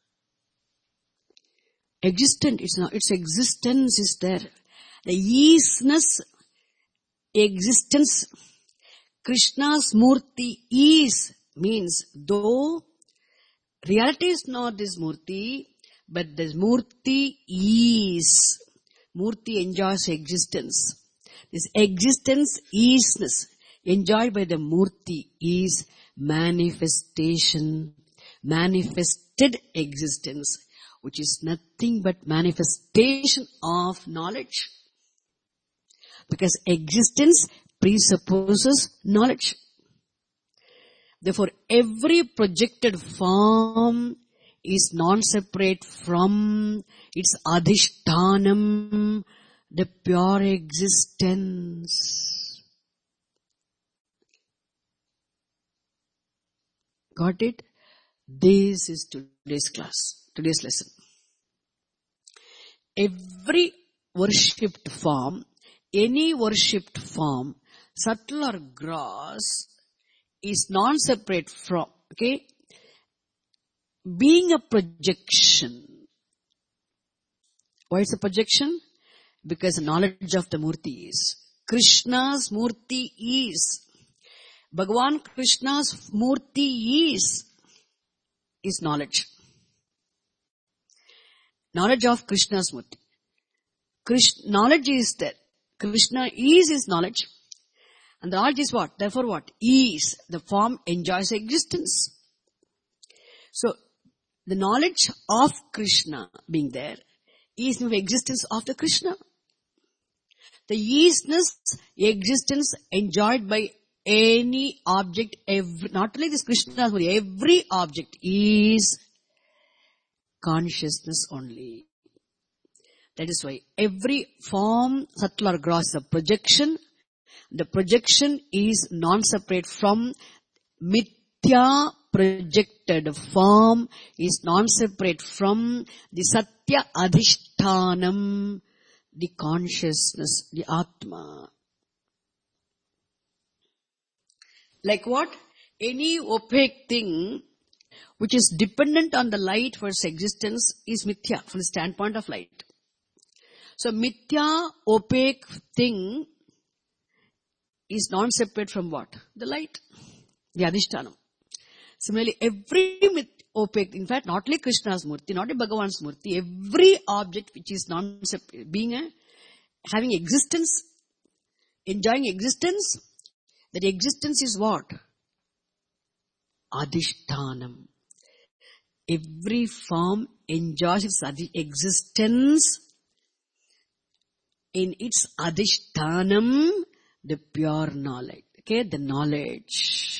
Existent, it's not, its existence is there. The easiness, existence, Krishna's Murti is, means though reality is not this Murti, but this Murti is. Murti enjoys existence. This existence, isness, enjoyed by the Murti is manifestation, manifested existence, which is nothing but manifestation of knowledge. Because existence presupposes knowledge. Therefore, every projected form is non-separate from its adhishtanam, the pure existence. Got it? This is today's class, today's lesson. Every worshipped form, any worshipped form, subtle or gross, is non-separate from, okay, being a projection. Why is a projection? Because the knowledge of the Murti is. Krishna's Murti is. Bhagavan Krishna's Murti is, is knowledge. Knowledge of Krishna's Murti. Krishna, knowledge is there. Krishna is his knowledge. And the knowledge is what? Therefore what? Is. The form enjoys existence. So, the knowledge of Krishna being there is the existence of the Krishna. The isness, existence enjoyed by any object, every, not only this Krishna, but every object is consciousness only. That is why every form, subtle or gross, is a projection. The projection is non-separate from mithya projected form, is non-separate from the satya adhishtanam, the consciousness, the Atma. Like what? Any opaque thing which is dependent on the light for its existence is mithya from the standpoint of light. So mithya, opaque thing is non-separate from what? The light, the adhishtanam. Similarly, every myth, opaque, in fact, not only Krishna's murti, not only Bhagavan's murti, every object which is non-separate, being a, having existence, enjoying existence, that existence is what? Adhishtanam. Every form enjoys its adhi- existence in its adhishtanam, the pure knowledge. Okay, the knowledge.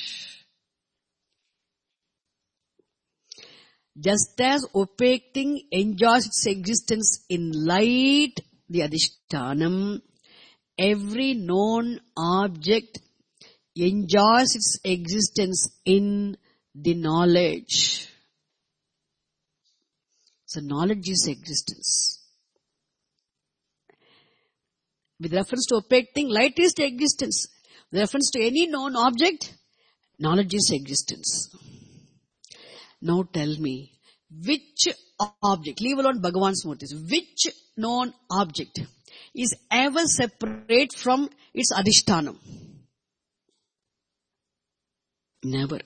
Just as opaque thing enjoys its existence in light, the adhishtanam, every known object enjoys its existence in the knowledge. So knowledge is existence. With reference to opaque thing, light is the existence. With reference to any known object, knowledge is existence. Now tell me, which object, leave alone Bhagavan's murtis, which known object is ever separate from its adhishtanam? Never.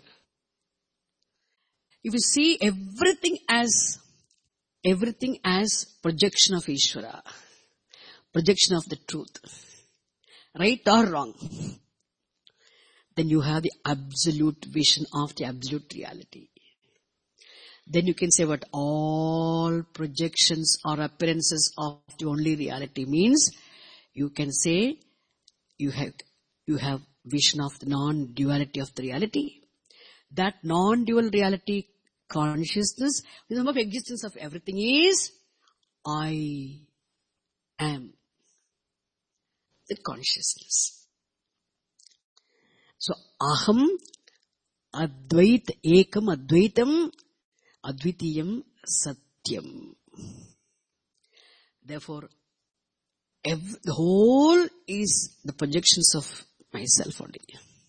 If you see everything as, everything as projection of Ishvara, projection of the truth, right or wrong, then you have the absolute vision of the absolute reality. Then you can say what all projections or appearances of the only reality means. You can say you have, you have vision of the non-duality of the reality. That non-dual reality consciousness, the sum of existence of everything is I am. The consciousness. So, aham, advait, ekam, advaitam, advitiyam, satyam. Therefore, every, the whole is the projections of myself only.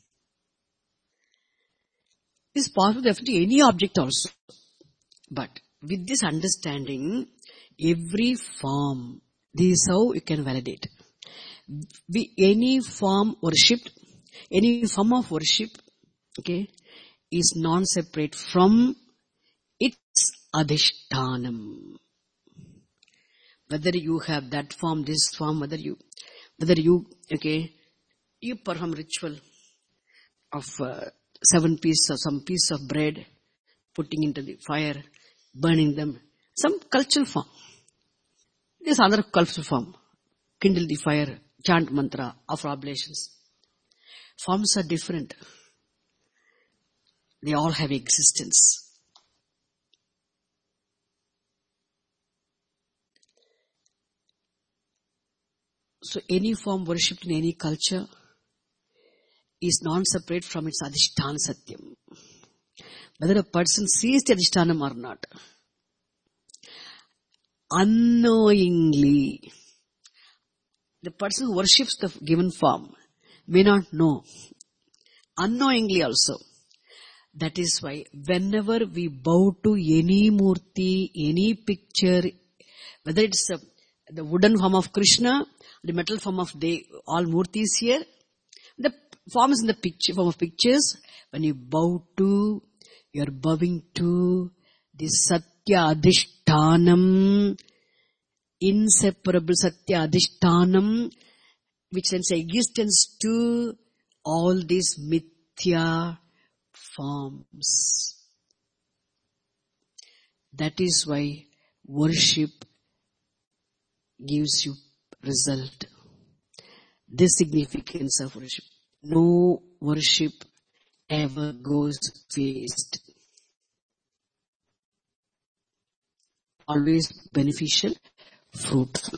This is possible to any object also. But with this understanding, every form, this is how you can validate. We, any form worshipped, any form of worship, okay, is non-separate from its adhishtanam. Whether you have that form, this form, whether you, whether you, okay, you perform ritual of uh, seven pieces of some piece of bread, putting into the fire, burning them, some cultural form. There's other cultural form. Kindle the fire, chant mantra, offer oblations. Forms are different. They all have existence. So any form worshipped in any culture is non-separate from its adhisthana satyam. Whether a person sees the adhishtanam or not. Unknowingly, the person who worships the given form may not know. Unknowingly also. That is why whenever we bow to any murti, any picture, whether it's a, the wooden form of Krishna, the metal form of the, all murtis here, the form is in the picture, form of pictures. When you bow to, you're bowing to the Satya Adhishtanam, inseparable Satya Adhishtanam, which lends existence to all these mithya forms. That is why worship gives you result. The significance of worship. No worship ever goes waste. Always beneficial, fruitful.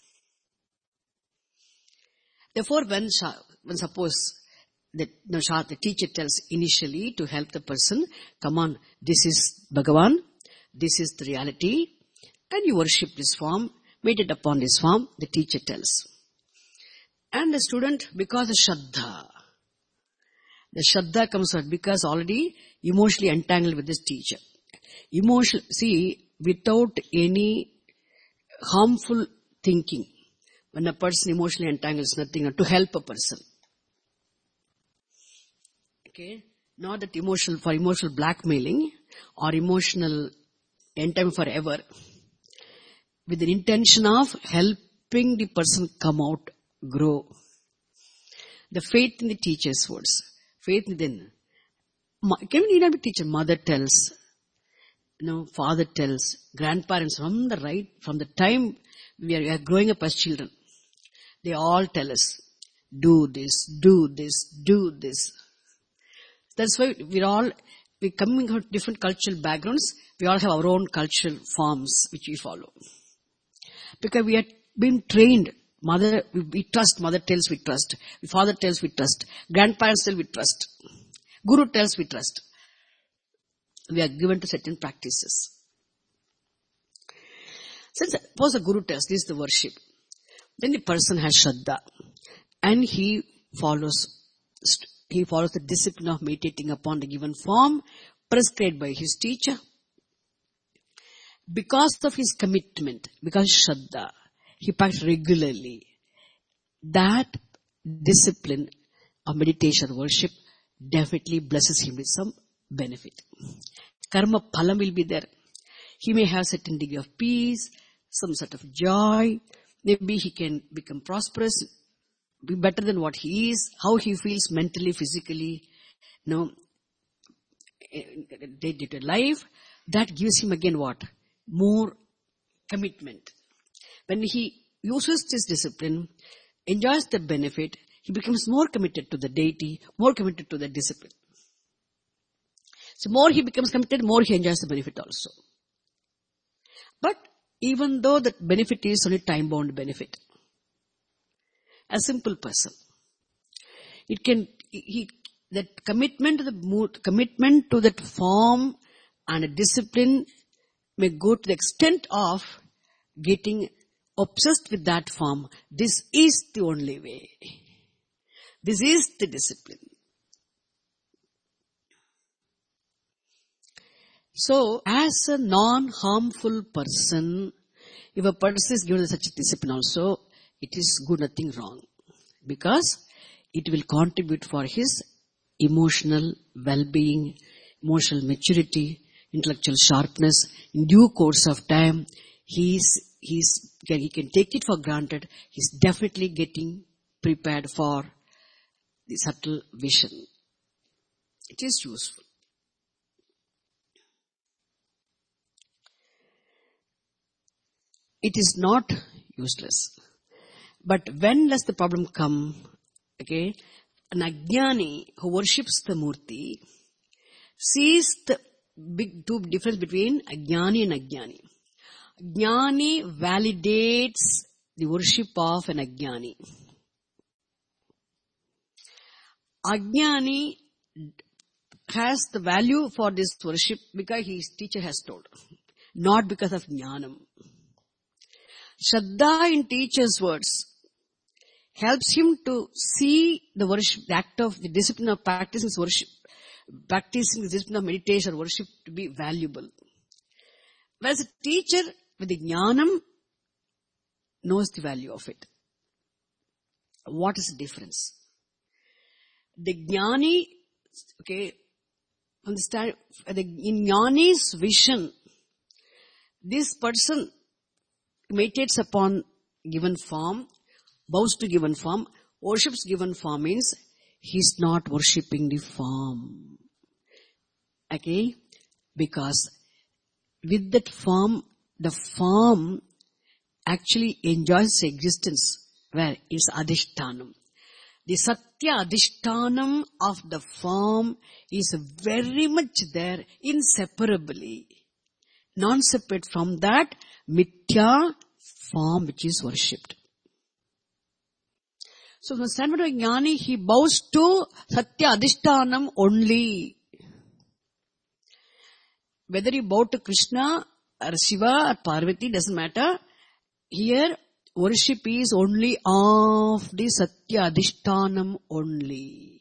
Therefore, when, when suppose the, the teacher tells initially to help the person, come on, this is Bhagavan, this is the reality, and you worship this form, meditate upon this form, the teacher tells. And the student, because of Shraddha, the Shraddha comes out because already emotionally entangled with this teacher. Emotional, see, without any harmful thinking, when a person emotionally entangles nothing to help a person. Okay? Not that emotional, for emotional blackmailing or emotional entanglement forever, with the intention of helping the person come out, grow. The faith in the teacher's words. Faith within. Can we need a teacher? Mother tells, you know, father tells, grandparents from the right, from the time we are, we are growing up as children, they all tell us, do this, do this, do this. That's why we're all, we're coming from different cultural backgrounds, we all have our own cultural forms which we follow. Because we have been trained. Mother, we, we trust. Mother tells we trust. Father tells we trust. Grandparents tell we trust. Guru tells we trust. We are given to certain practices. Since suppose the Guru tells this is the worship, then the person has Shraddha and he follows, he follows the discipline of meditating upon the given form prescribed by his teacher. Because of his commitment, because Shraddha, he practices regularly. That discipline of meditation, worship, definitely blesses him with some benefit. Karma phalam will be there. He may have certain degree of peace, some sort of joy. Maybe he can become prosperous, be better than what he is, how he feels mentally, physically, you know, day-to-day life. That gives him again what? More commitment. When he uses this discipline, enjoys the benefit, he becomes more committed to the deity, more committed to the discipline. So more he becomes committed, more he enjoys the benefit also. But even though that benefit is only time-bound benefit, a simple person, it can, he, that commitment to the mood, commitment to that form and a discipline may go to the extent of getting obsessed with that form. This is the only way. This is the discipline. So, as a non-harmful person, if a person is given such a discipline also, it is good, nothing wrong. Because it will contribute for his emotional well-being, emotional maturity, intellectual sharpness. In due course of time, he's, he's, he can take it for granted. He's definitely getting prepared for the subtle vision. It is useful. It is not useless. But when does the problem come? Okay, an Ajnani who worships the Murti sees the big two difference between Ajnani and Ajnani. Jnani validates the worship of an Ajnani. Ajnani has the value for this worship because his teacher has told, not because of Jnanam. Shraddha in teacher's words helps him to see the worship, the act of the discipline of practicing worship, practicing the discipline of meditation or worship to be valuable. Whereas a teacher with the jnanam knows the value of it. What is the difference? The jnani, okay, understand, in jnani's vision, this person meditates upon given form, bows to given form, worships given form means he is not worshipping the form. Okay? Because with that form, the form actually enjoys existence. Where is Adhishtanam? The Satya Adhishtanam of the form is very much there, inseparably. Non-separate from that Mithya form which is worshipped. So from the standpoint of Jnani, he bows to Satya Adhishtanam only. Whether you bow to Krishna or Shiva or Parvati, doesn't matter. Here, worship is only of the Satya Adhishtanam only.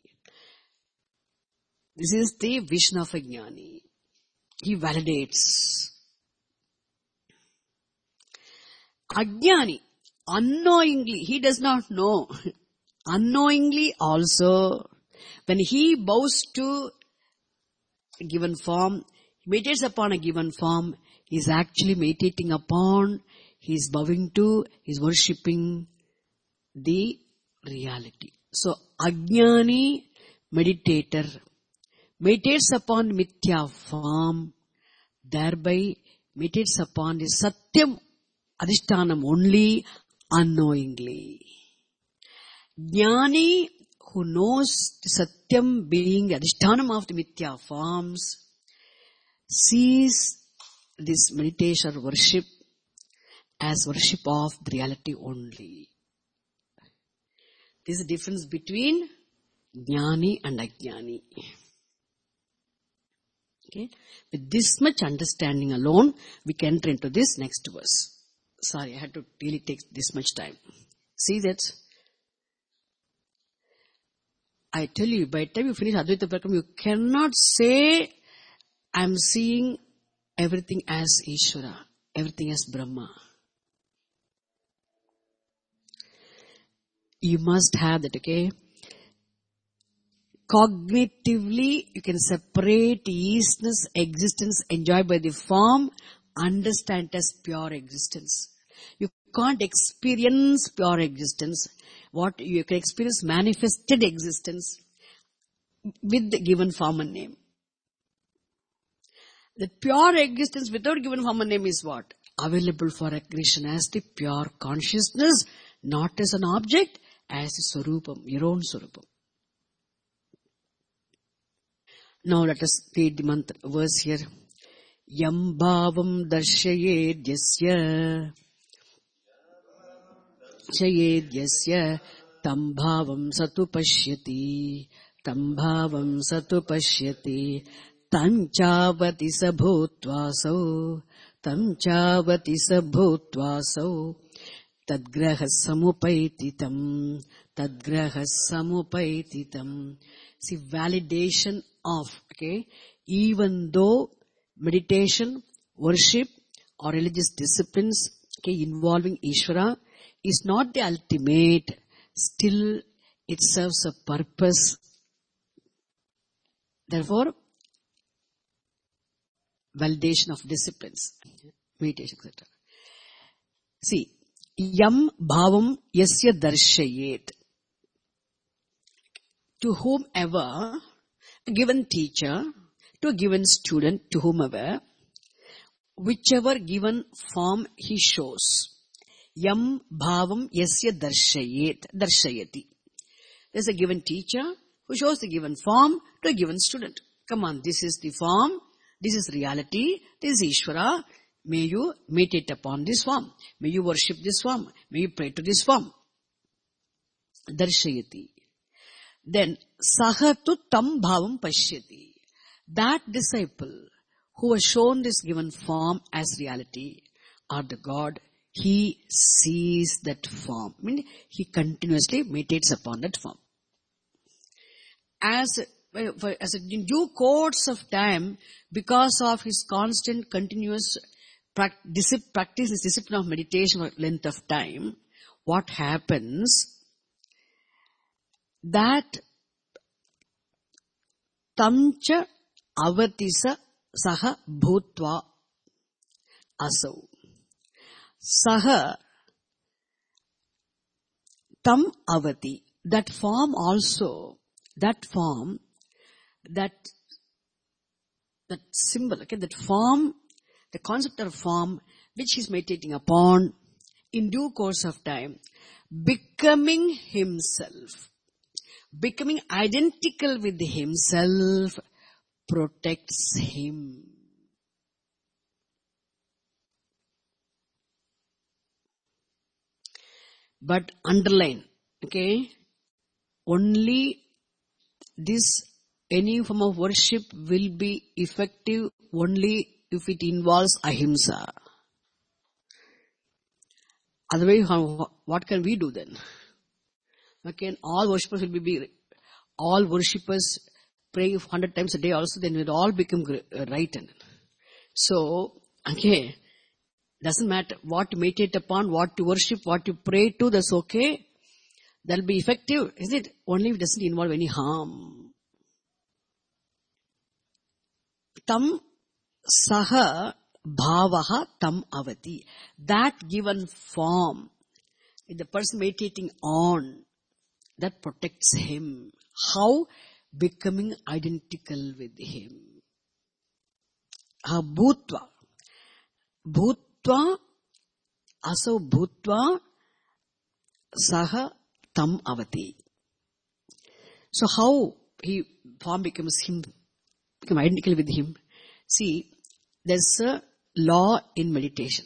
This is the vision of a Jnani. He validates. Ajnani, unknowingly, he does not know. Unknowingly also, when he bows to a given form, meditates upon a given form, he is actually meditating upon, he is bowing to, he is worshipping the reality. So, Ajnani meditator meditates upon Mithya form, thereby meditates upon the Satyam Adhishtanam only unknowingly. Jnani, who knows the Satyam being the Adhishtanam of the Mithya forms, sees this meditation or worship as worship of the reality only. This is the difference between Jnani and Ajnani. Okay? With this much understanding alone, we can enter into this next verse. Sorry, I had to really take this much time. See that? I tell you, by the time you finish Advaita Prakram, you cannot say, I am seeing everything as Ishvara, everything as Brahma. You must have that, okay? Cognitively, you can separate isness, existence enjoyed by the form, understand as pure existence. You can't experience pure existence. What you can experience manifested existence with the given form and name. The pure existence without given form and name is what? Available for recognition as the pure consciousness, not as an object, as a Swarupam, your own Swarupam. Now let us read the mantra, verse here. Yam bhavam darshayed yasya chayed yasya tam bhavam satu pashyati tam bhavam satu pashyati tam chavati sabhutvaso tam chavati sabhutvaso tadgraha samupaititam tadgraha samupaititam. See, validation of, okay, even though meditation, worship or religious disciplines, okay, involving Ishvara is not the ultimate, still it serves a purpose. Therefore, validation of disciplines, meditation, et cetera. See, yam bhavam yasya darshayet. To whomever, a given teacher, to a given student, to whomever, whichever given form he shows. Yam bhavam yasya darshayet, darshayati. There's a given teacher who shows the given form to a given student. Come on, this is the form, this is reality, this is Ishvara. May you meditate upon this form. May you worship this form. May you pray to this form. Darshayati. Then, sahatu tam bhavam pashyati. That disciple who has shown this given form as reality or the God, he sees that form. I mean, he continuously meditates upon that form. As, as a, in due course of time, because of his constant, continuous practice, practice, this discipline of meditation for length of time, what happens? That tamcha avatisa saha bhutva asau. Saha tam avati. That form also, that form, that that symbol, okay, that form, the concept of form which he is meditating upon, in due course of time, becoming himself, becoming identical with himself, protects him. But underline, okay, only this, any form of worship will be effective only if it involves ahimsa. Otherwise, how, what can we do then? Okay, all worshippers will be, all worshippers praying one hundred times a day also, then we'll all become right. So, okay, doesn't matter what to meditate upon, what to worship, what to pray to, that's okay. That'll be effective, is it? Only if it doesn't involve any harm. Tam saha bhavaha tam avati. That given form, the person meditating on, that protects him. How? Becoming identical with him. Ha bhutva. Bhutva, aso bhutva, saha tam avati. So how he form becomes him, become identical with him? See, there's a law in meditation.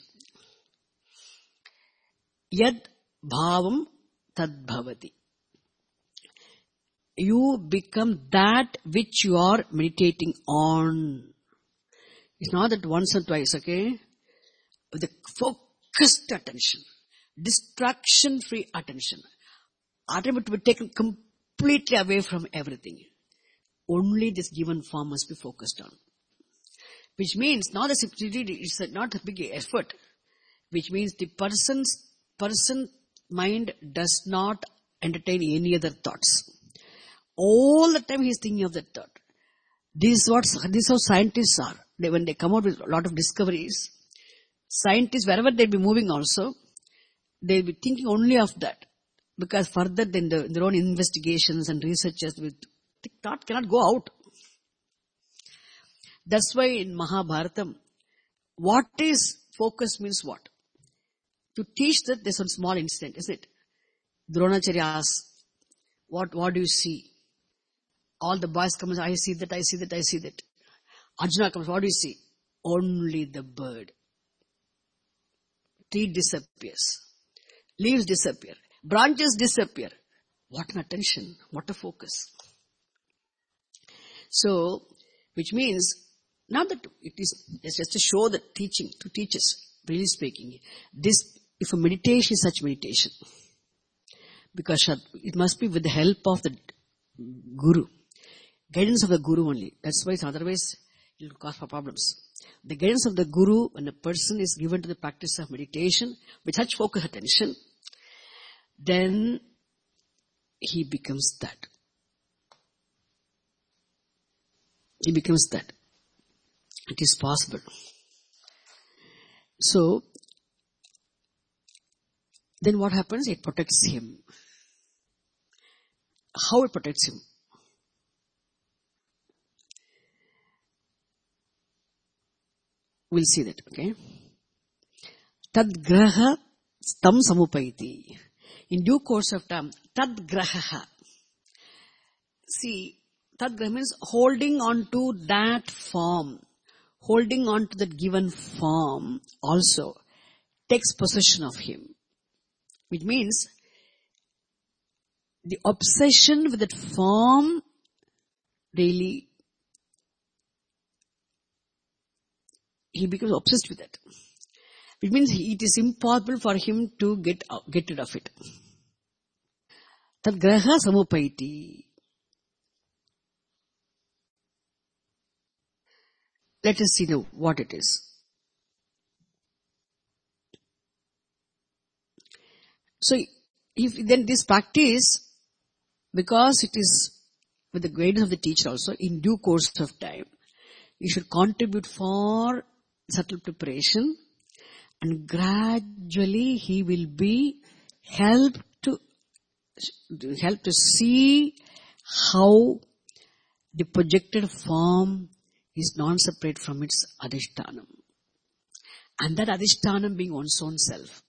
Yad bhavam tad bhavati. You become that which you are meditating on. It's not that once or twice, okay? With the focused attention, distraction-free attention. Attention to be taken completely away from everything. Only this given form must be focused on. Which means, not as if it's not a big effort. Which means the person's person mind does not entertain any other thoughts. All the time he is thinking of that thought. This is what, this is how scientists are. They, when they come out with a lot of discoveries, scientists, wherever they'll be moving also, they'll be thinking only of that. Because further than the, their own investigations and researches, the thought cannot go out. That's why in Mahabharatam, what is focus means what? To teach that there's one small incident, is it? Dronacharya asks, what, what do you see? All the boys come and say, I see that, I see that, I see that. Arjuna comes, what do you see? Only the bird. Tree disappears. Leaves disappear. Branches disappear. What an attention. What a focus. So, which means, not that it is, it's just to show the teaching, to teach us, really speaking. This, if a meditation is such meditation, because it must be with the help of the Guru. Guidance of the Guru only. That's why otherwise it will cause for problems. The guidance of the Guru, when a person is given to the practice of meditation with such focused attention, then he becomes that. He becomes that. It is possible. So, then what happens? It protects him. How it protects him? We'll see that, okay? Tad graha tam samupaiti. In due course of time, tad graha. See, tad graha means holding on to that form. Holding on to that given form also takes possession of him. Which means, the obsession with that form really, he becomes obsessed with it. Which means it is impossible for him to get get rid of it. Tad graha samupaiti. Let us see now what it is. So, if then this practice, because it is with the guidance of the teacher also, in due course of time, you should contribute for subtle preparation And gradually he will be helped to, help to see how the projected form is non-separate from its adhishtanam. And that adhishtanam being one's own self.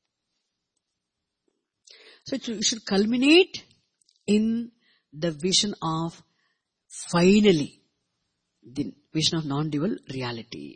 So it should culminate in the vision of finally the vision of non-dual reality.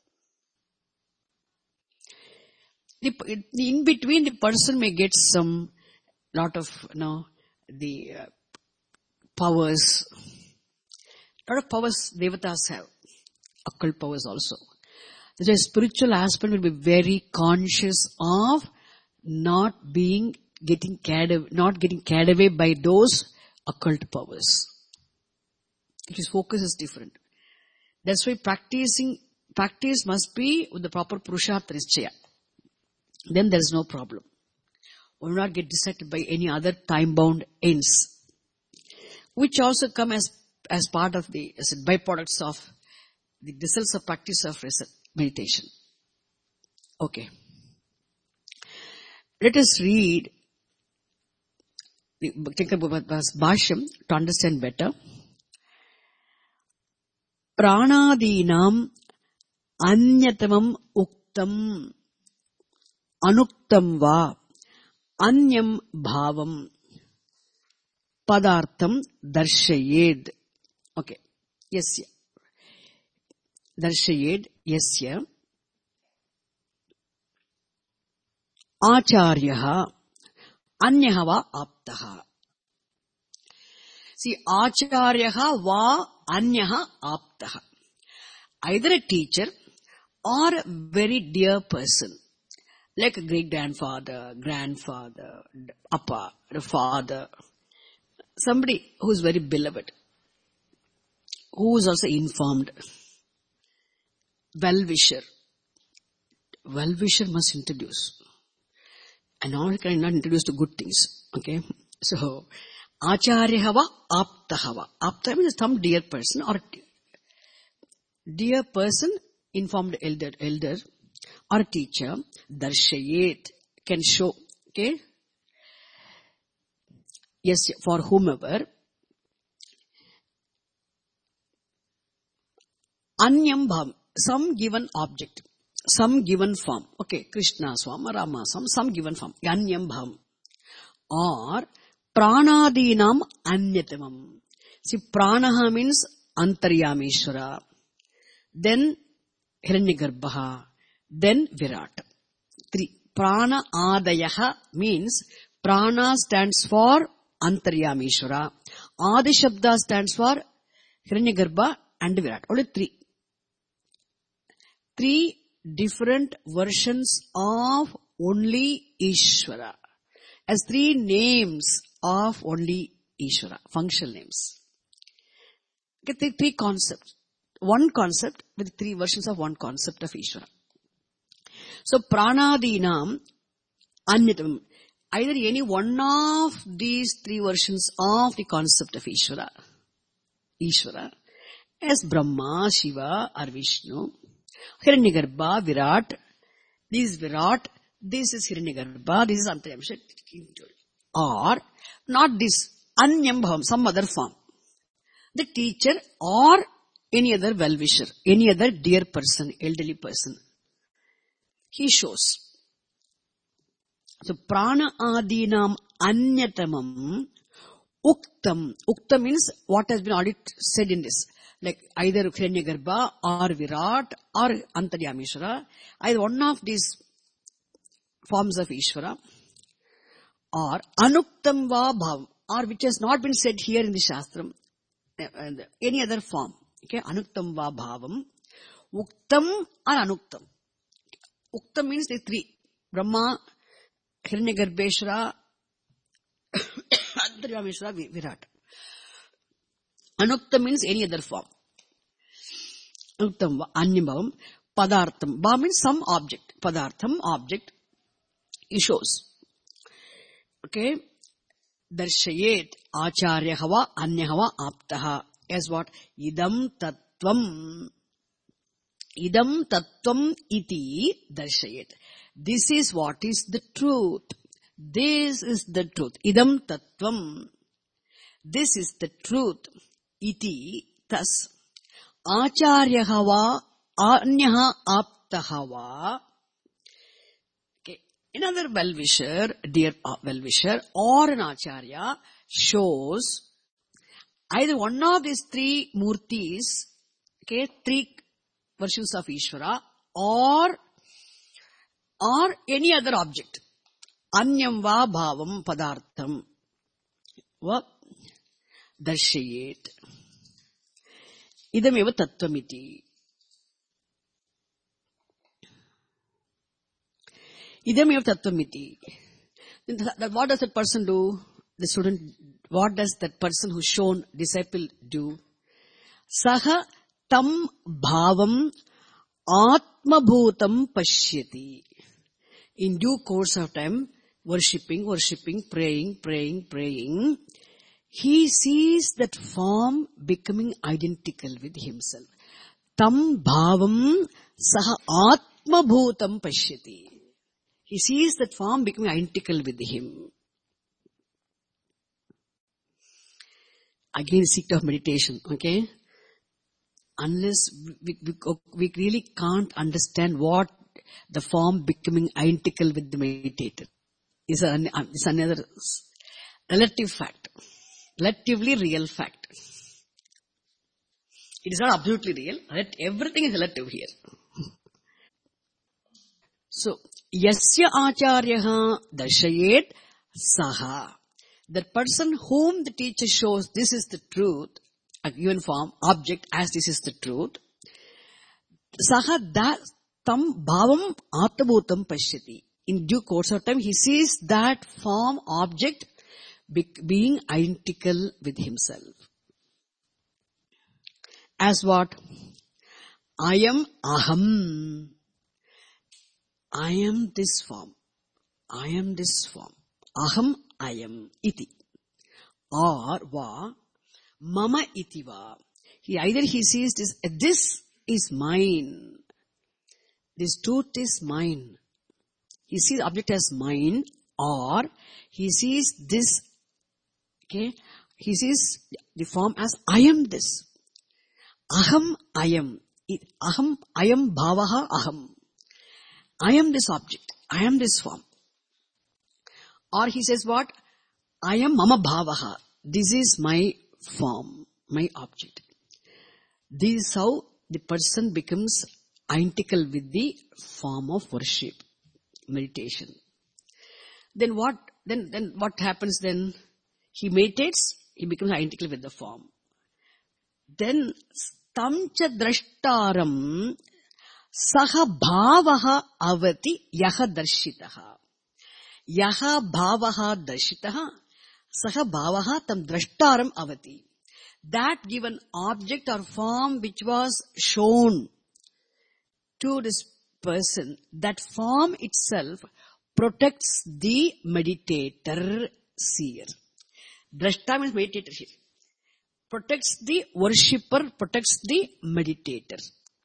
The, in between, the person may get some lot of, you know, the uh, powers. Lot of powers devatas have, occult powers also. The spiritual aspect will be very conscious of not being getting carried away, not getting carried away by those occult powers. His focus is different. That's why practicing practice must be with the proper purushartha nischaya. Then there is no problem. One will not get distracted by any other time-bound ends, which also come as as part of the as byproducts of the results of practice of meditation. Okay. Let us read the Bhashyam to understand better. Pranadinam anyatamam uktam anuktam va anyam bhavam padartham darshayed. Okay. Yes. Darshayed. Yasya acharyaha anyaha va aptaha. See, acharyaha va anyaha aptaha. Either a teacher or a very dear person, like a great grandfather, grandfather, appa, the father, somebody who is very beloved, who is also informed, well-wisher. Well-wisher must introduce. And all can not introduce to good things. Okay? So, acharyahava aptahava. Aptaha means some dear person or dear person, informed elder, elder or teacher, darshayet, can show. Okay? Yes, for whomever. Anyam bhavam, some given object, some given form. Okay, Krishna Swam, Rama Swam, some given form. Anyam bhavam. Or pranadinam anyatamam. See, pranaha means antaryameshwara. Then Hiranyagarbha. Then Virat. Three. Prana adayaha means prana stands for antaryameshwara. Adi Shabda stands for Hiranyagarbha and Virat. Only three. Three different versions of only Ishvara. As three names of only Ishvara. Functional names. Okay, three, three concepts. One concept with three versions of one concept of Ishvara. So, pranadinam anyatam. Either any one of these three versions of the concept of Ishvara. Ishvara. As Brahma, Shiva or Vishnu. Hiranyagarbha, Virat. This is Virat. This is Hiranyagarbha. This is Antaryameshwara. Or not this. Anyam bhavam. Some other form. The teacher or any other well-wisher. Any other dear person. Elderly person. He shows. So, prana adinam anyatamam uktam. Uktam means what has been already said in this. Like either Hiranyagarbha or Virat or Antaryameshwara. Either one of these forms of Ishvara. Or anuktam va bhavam. Or which has not been said here in the Shastram. Any other form. Okay. Anuktam va bhavam. Uktam or anuktam. Uktam means the three. Brahma, Hiranyagarbheshwara, Antaryameshwara, Virat. Anuktam means any other form. Anuktam, anyam, padartham. Bhavam means some object. Padartham, object. He shows. Okay. Darshayet, acharyahava, anyahava, aptaha. As what? Idam tattvam. Idam tattvam iti darshayet. This is what is the truth. This is the truth. Idam tattvam. This is the truth. Iti, thus. Acharyaha va anyaha aptaha va. Okay. Another well-wisher, dear well-wisher, or an acharya shows either one of these three murtis, okay, three versions of Ishvara, or or any other object. Anyam va bhavam padartham va darshayet. Idameva tattvamiti. Idameva tattvamiti. What does that person do? The student, what does that person who's shown disciple do? Saha tam bhavam atmabhutam pashyati. In due course of time, worshipping, worshipping, praying, praying, praying, he sees that form becoming identical with himself. Tam bhavam saha atmabhutam pashyati. He sees that form becoming identical with him. Again, secret of meditation, okay? Unless we, we, we really can't understand what the form becoming identical with the meditator is an, is another relative fact, relatively real fact. It is not absolutely real. Everything is relative here. So, yasya acharyaha darshayet saha. That person whom the teacher shows this is the truth, a given form, object as this is the truth, saha that tam bhavam atmabhutam pashyati. In due course of time, he sees that form, object be, being identical with himself. As what? I am aham. I am this form. I am this form. Aham I am iti. Or va mama iti va. He either he sees this, this is mine. This truth is mine. He sees the object as mine, or he sees this, okay, he sees the form as I am this. Aham I am. Aham I am bhavaha aham. I am this object. I am this form. Or he says what? I am mama bhavaha. This is my form, my object. This is how the person becomes identical with the form of worship, meditation. Then what? Then, then what happens then? He meditates, he becomes identical with the form. Then tamcha drashtaram saha bhavaha avati yaha darshitaha. Yaha bhavaha darshitaha saha bhavaha tam drashtaram avati. That given object or form which was shown to this person, that form itself protects the meditator seer. Drashta means meditator here. Protects the worshipper, protects the meditator.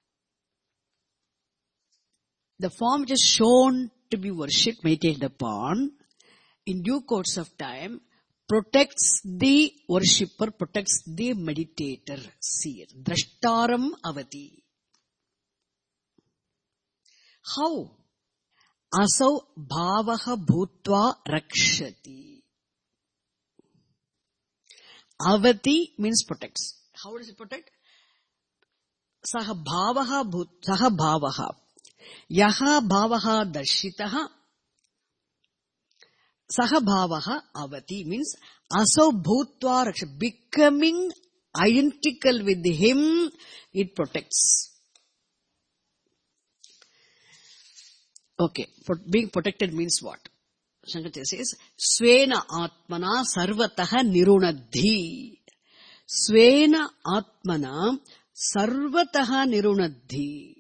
The form which is shown to be worshipped, meditated upon, in due course of time, protects the worshipper, protects the meditator seer. Drashtaram avati. How? Asau bhavaha bhutva rakshati. Avati means protects. How does it protect? Saha bhavaha bhut, saha bhavaha. Yaha bhavaha darshitaha. Saha bhavaha avati means asau bhutva rakshati. Becoming identical with him, it protects. Okay, for being protected means what? Shankaracharya says, Svena atmana sarvataha nirunadhi. Svena atmana sarvataha nirunadhi.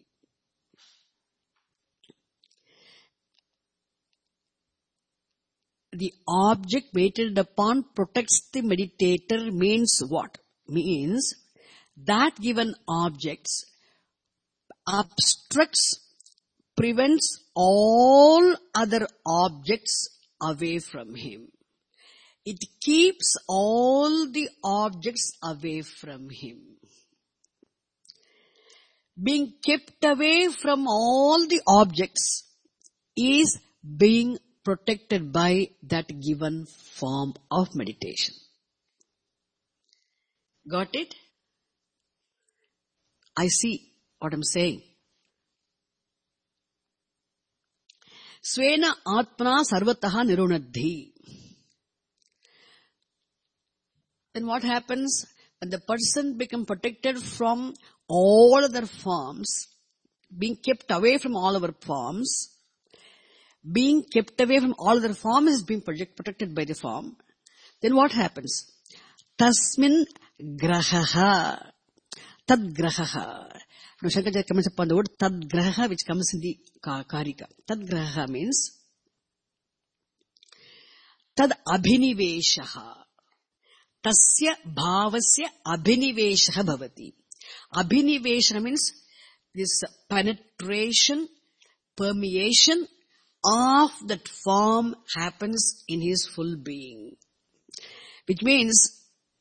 The object meditated upon protects the meditator means what? Means that given objects obstructs, prevents all other objects away from him. It keeps all the objects away from him. Being kept away from all the objects is being protected by that given form of meditation. Got it? I see what I'm saying. Svena atmana sarvataha nirunadhi. Then what happens? When the person becomes protected from all other forms, being kept away from all other forms, being kept away from all other forms is being project, protected by the form, then what happens? Tasmin grahaha. Tad grahaha. Now Shankaracharya comments upon the word tad grahaha, which comes in the Karika. Tad grahaha means tad abhiniveshaha. Tasya bhavasya abhiniveshaha bhavati. Abhinivesha means this penetration, permeation of that form happens in his full being. Which means,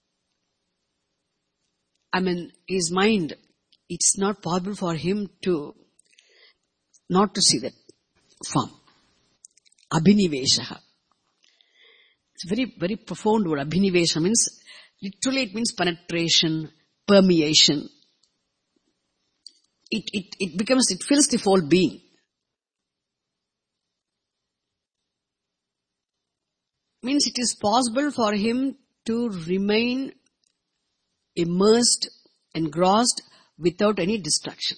I mean, his mind, it's not possible for him to not to see that form. Abhiniveshaha. It's a very, very profound word. Abhinivesha means, literally it means penetration, permeation. It, it, it becomes, it fills the whole being. Means it is possible for him to remain immersed, engrossed without any distraction.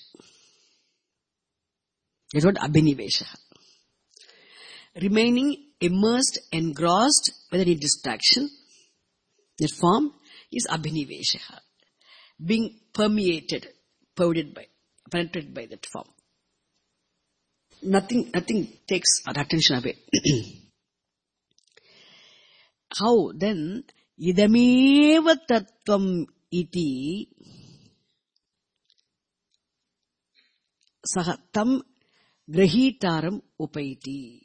That's what abhinivesha. Remaining immersed, engrossed without any distraction, that form is abhinivesha. Being permeated, pervaded by, penetrated by that form. Nothing, nothing takes our attention away. How then? Idameva tattvam iti sahatam grahitaram upaiti.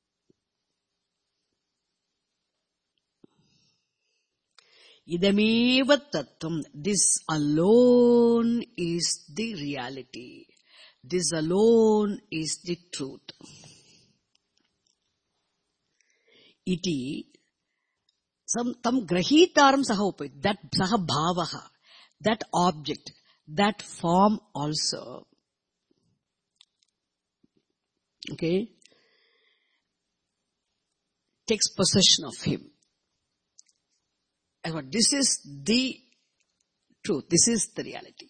Idameva tattvam. This alone is the reality. This alone is the truth. Iti Some tam grahitaram saha upait, that saha bhavaha, that object, that form also. Okay? Takes possession of him. And what this is the truth, this is the reality.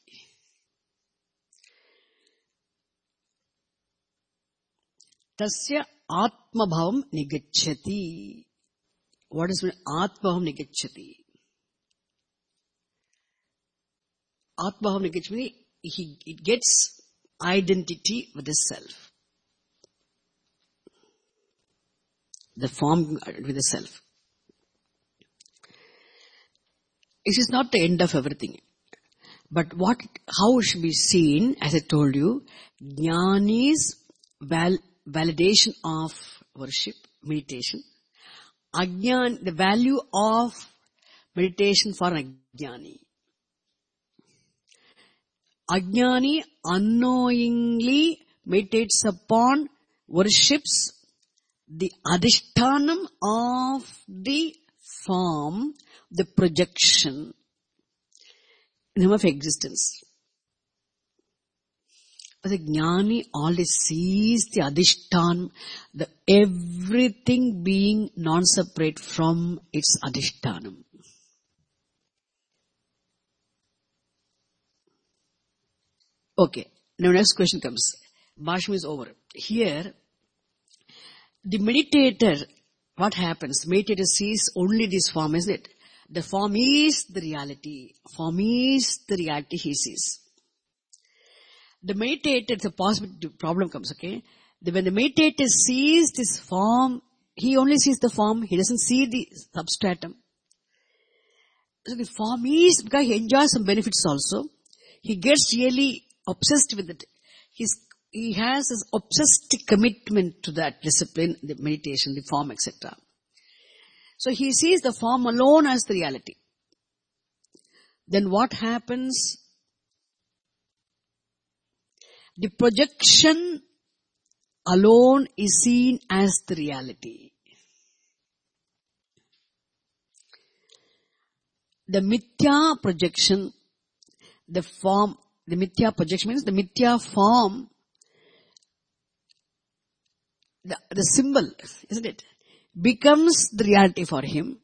Tasya atma bhavam nigacchati. What is atmaham nigacchati? Atmaham nigacchati, he it gets identity with the self. The form with the self. This is not the end of everything. But what, how it should be seen, as I told you, jnani's val, validation of worship, meditation. Ajnan, the value of meditation for Ajnani. Ajnani unknowingly meditates upon, worships the adhishtanam of the form, the projection, name of existence. But the Jnani always sees the adhishtan, the everything being non-separate from its adhishtanam. Okay, now next question comes. Bhasham is over. Here, the meditator, what happens? Meditator sees only this form, isn't it? The form is the reality. Form is the reality he sees. The meditator, the possible problem comes, okay? When the meditator sees this form, he only sees the form, he doesn't see the substratum. So the form is, because he enjoys some benefits also, he gets really obsessed with it. He's, he has this obsessed commitment to that discipline, the meditation, the form, et cetera. So he sees the form alone as the reality. Then what happens? The projection alone is seen as the reality. The mithya projection, the form, the mithya projection means the mithya form, the, the symbol, isn't it, becomes the reality for him.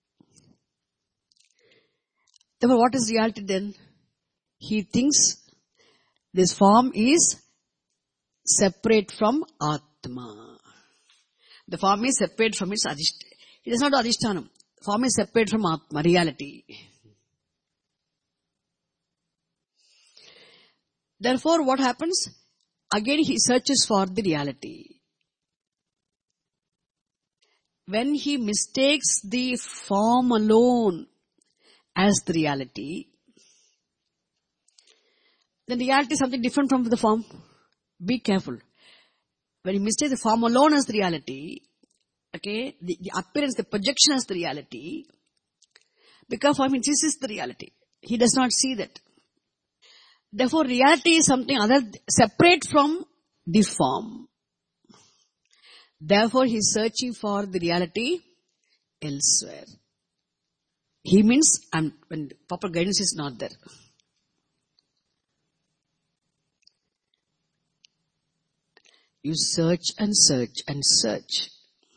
Therefore, what is reality then? He thinks this form is separate from Atma. The form is separate from its adhisthana. It is not adhisthana. Form is separate from Atma, reality. Therefore, what happens? Again, he searches for the reality. When he mistakes the form alone as the reality, then reality is something different from the form. Be careful. When you mistake the form alone as the reality, okay, the, the appearance, the projection as the reality, because for him this is the reality. He does not see that. Therefore, reality is something other, separate from the form. Therefore, he is searching for the reality elsewhere. He means, um, when proper guidance is not there. You search and search and search.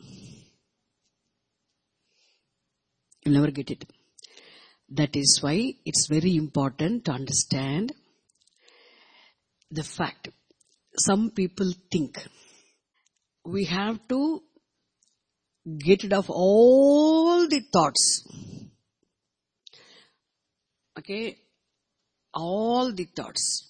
You'll never get it. That is why it's very important to understand the fact. Some people think we have to get rid of all the thoughts. Okay? All the thoughts.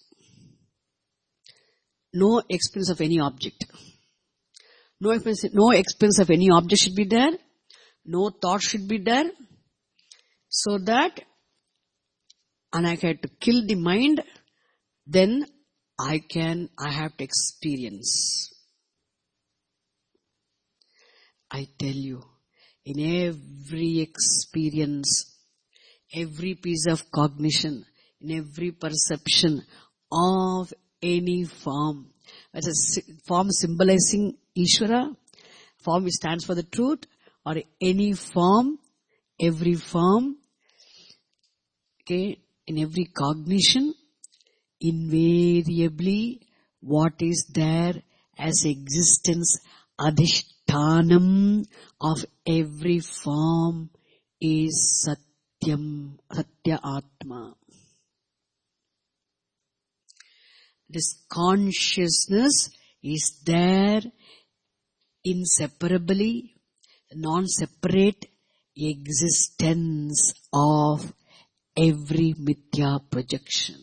No experience of any object. No experience, no experience of any object should be there. No thought should be there. So that, and I have to kill the mind, then I can, I have to experience. I tell you, in every experience, every piece of cognition, in every perception of any form, whether it's a form symbolizing Ishvara, form which stands for the truth, or any form, every form, okay, in every cognition, invariably what is there as existence, adhishthanam of every form is Satyam, Satya Atma. This consciousness is there inseparably, non-separate existence of every mithya projection.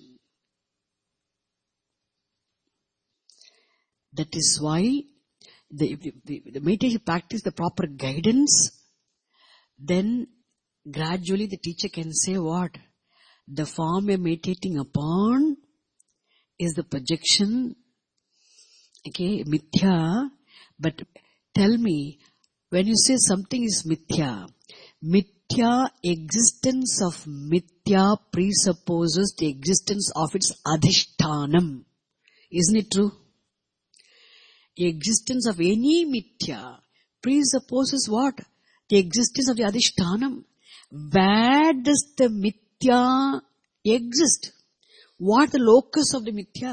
That is why the, the, the meditation practice, the proper guidance, then gradually the teacher can say what? The form you're meditating upon is the projection, okay, mithya, but tell me, when you say something is mithya, mithya, existence of mithya presupposes the existence of its adhishthanam. Isn't it true? The existence of any mithya presupposes what? The existence of the adhishthanam. Where does the mithya exist? What the locus of the mithya?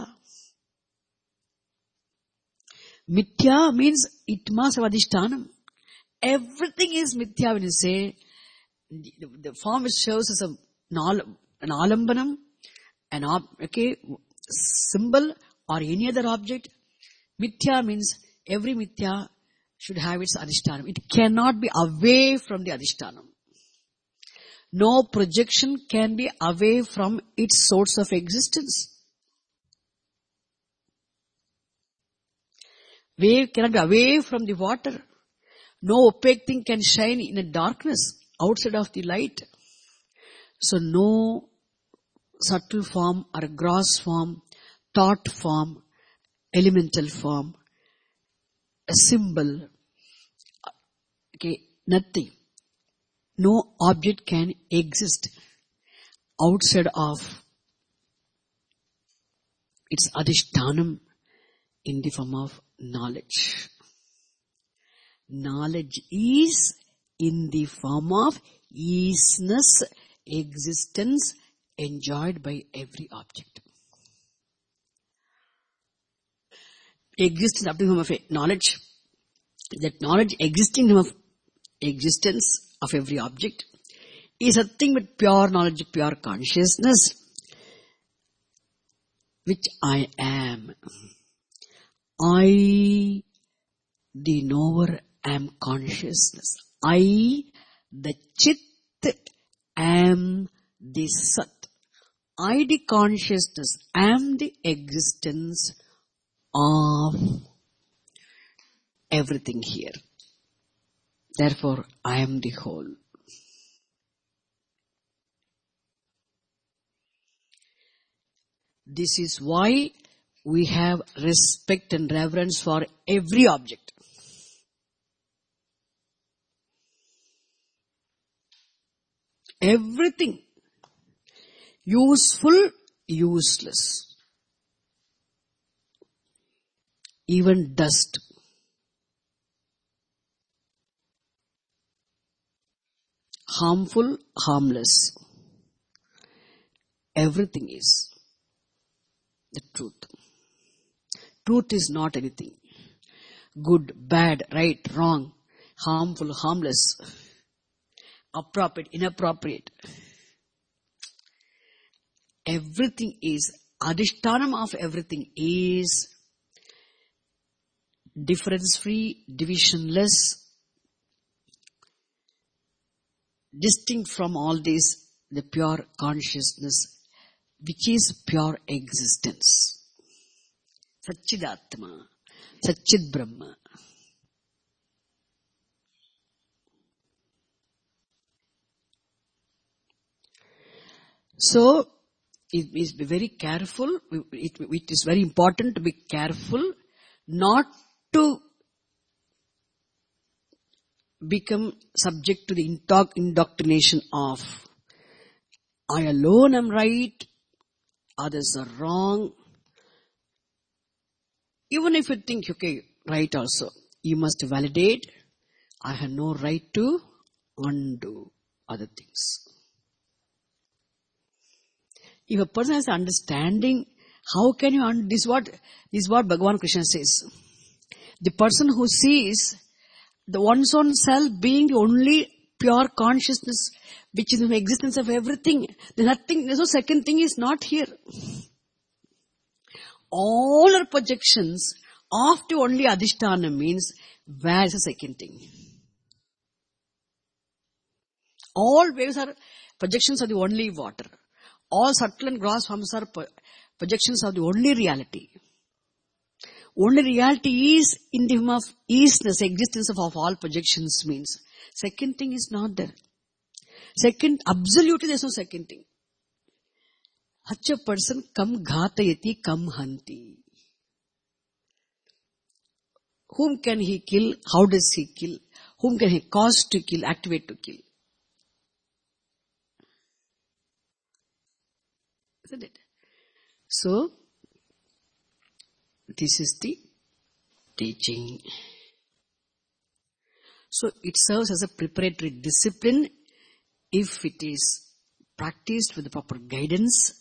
Mithya means it must have adhishthanam. Everything is mithya when you say, the, the form which shows as a, an alambanam, an ob, okay, symbol or any other object. Mithya means every mithya should have its adhishthanam. It cannot be away from the adhishthanam. No projection can be away from its source of existence. Wave cannot be away from the water. No opaque thing can shine in a darkness outside of the light. So no subtle form or a gross form, thought form, elemental form, a symbol, okay, nothing. No object can exist outside of its adhishtanam in the form of knowledge. Knowledge is in the form of isness, existence enjoyed by every object. Existence up to the form of knowledge. That knowledge existing in the form of existence of every object is a thing with pure knowledge, pure consciousness, which I am. I, the knower, am consciousness. I, the Chit, am the Sat. I, the consciousness, am the existence of everything here. Therefore, I am the whole. This is why we have respect and reverence for every object. Everything. Useful, useless. Even dust. Harmful, harmless. Everything is the truth. Truth is not anything. Good, bad, right, wrong, harmful, harmless, appropriate, inappropriate. Everything is, adhishtanam of everything is difference-free, divisionless, distinct from all this, the pure consciousness, which is pure existence. Satchidatma, Satchid Brahma. So, it is be very careful, it, it is very important to be careful not to become subject to the indoctrination of I alone am right, others are wrong. Even if you think, okay, right also, you must validate, I have no right to undo other things. If a person has understanding, how can you undo? This is what, this is what Bhagavan Krishna says. The person who sees the one's own self being the only pure consciousness, which is the existence of everything. There's nothing, there's no second thing is not here. All our projections of the only adhisthana means, where is the second thing? All waves are projections of the only water. All subtle and gross forms are projections of the only reality. Only reality is in the form of isness, existence of, of all projections means. Second thing is not there. Second, absolutely there is no second thing. Such a person kam ghatayati kam hanti. Whom can he kill? How does he kill? Whom can he cause to kill, activate to kill? Isn't it? So, this is the teaching. So, it serves as a preparatory discipline if it is practiced with the proper guidance.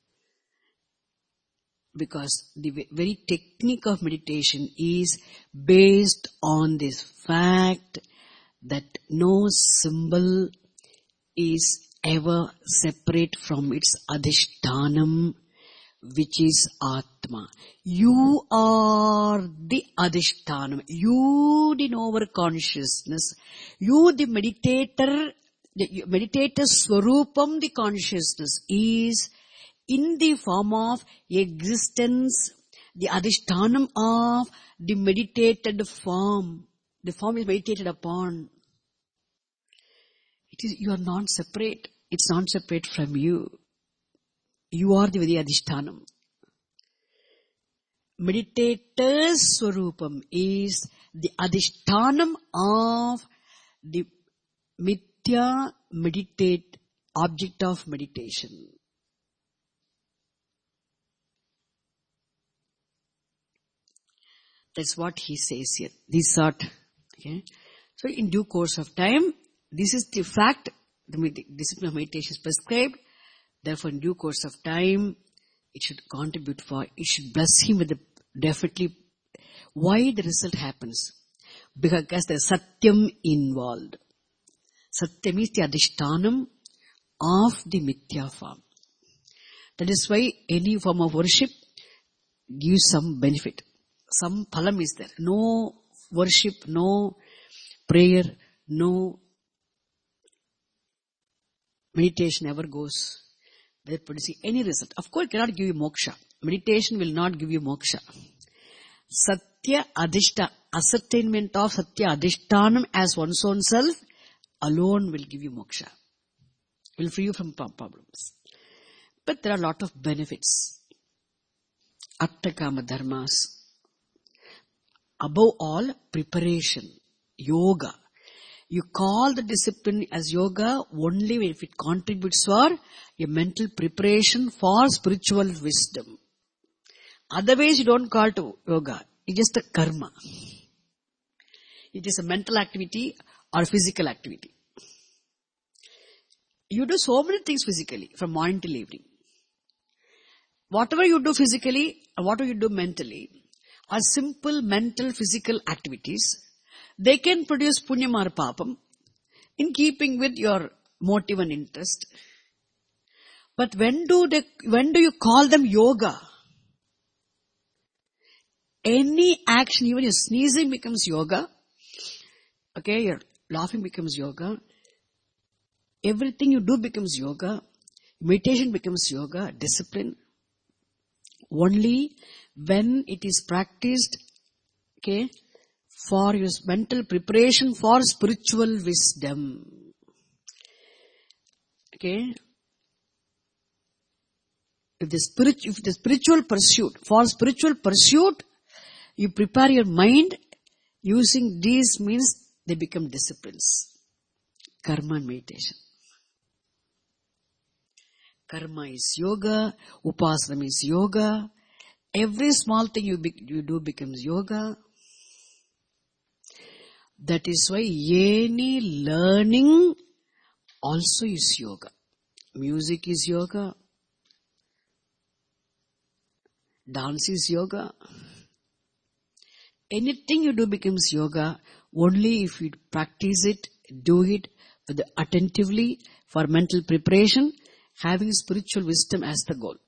Because the very technique of meditation is based on this fact that no symbol is ever separate from its adhishtanam, which is Atma. You are the adhishtanam. You the knower consciousness. You the meditator, the meditator swarupam, the consciousness is in the form of existence, the adhishtanam of the meditated form. The form is meditated upon. It is, you are not separate. It's not separate from you. You are the very adhishtanam. meditator's swarupam is the adhishtanam of the mithya meditate, object of meditation. That's what he says here. This sort. Okay. So in due course of time, this is the fact, the discipline of meditation is prescribed. Therefore, in due course of time, it should contribute for, it should bless him with the, definitely, why the result happens? Because there's satyam involved. Satyam is the adhishtanam of the mithya form. That is why any form of worship gives some benefit. Some phalam is there. No worship, no prayer, no meditation ever goes without producing any result. Of course, it cannot give you moksha. Meditation will not give you moksha. Satya adhishta, ascertainment of satya adhishtanam as one's own self alone will give you moksha. Will free you from problems. But there are a lot of benefits. Attakama dharmas. Above all, preparation. Yoga. You call the discipline as yoga only if it contributes for a mental preparation for spiritual wisdom. Otherwise, you don't call it yoga. It's just a karma. It is a mental activity or physical activity. You do so many things physically from morning till evening. Whatever you do physically and whatever you do mentally are simple mental physical activities. They can produce punyam or papam in keeping with your motive and interest. But when do they, when do you call them yoga? Any action, even your sneezing becomes yoga. Okay, your laughing becomes yoga. Everything you do becomes yoga. Meditation becomes yoga, discipline. Only when it is practiced, okay, for your mental preparation for spiritual wisdom. Okay. If the spirit, if the spiritual pursuit, for spiritual pursuit, you prepare your mind using these means, they become disciplines. Karma and meditation. Karma is yoga, upasana is yoga. Every small thing you, be, you do becomes yoga. That is why any learning also is yoga. Music is yoga. Dance is yoga. Anything you do becomes yoga only if you practice it, do it with the attentively for mental preparation, having spiritual wisdom as the goal.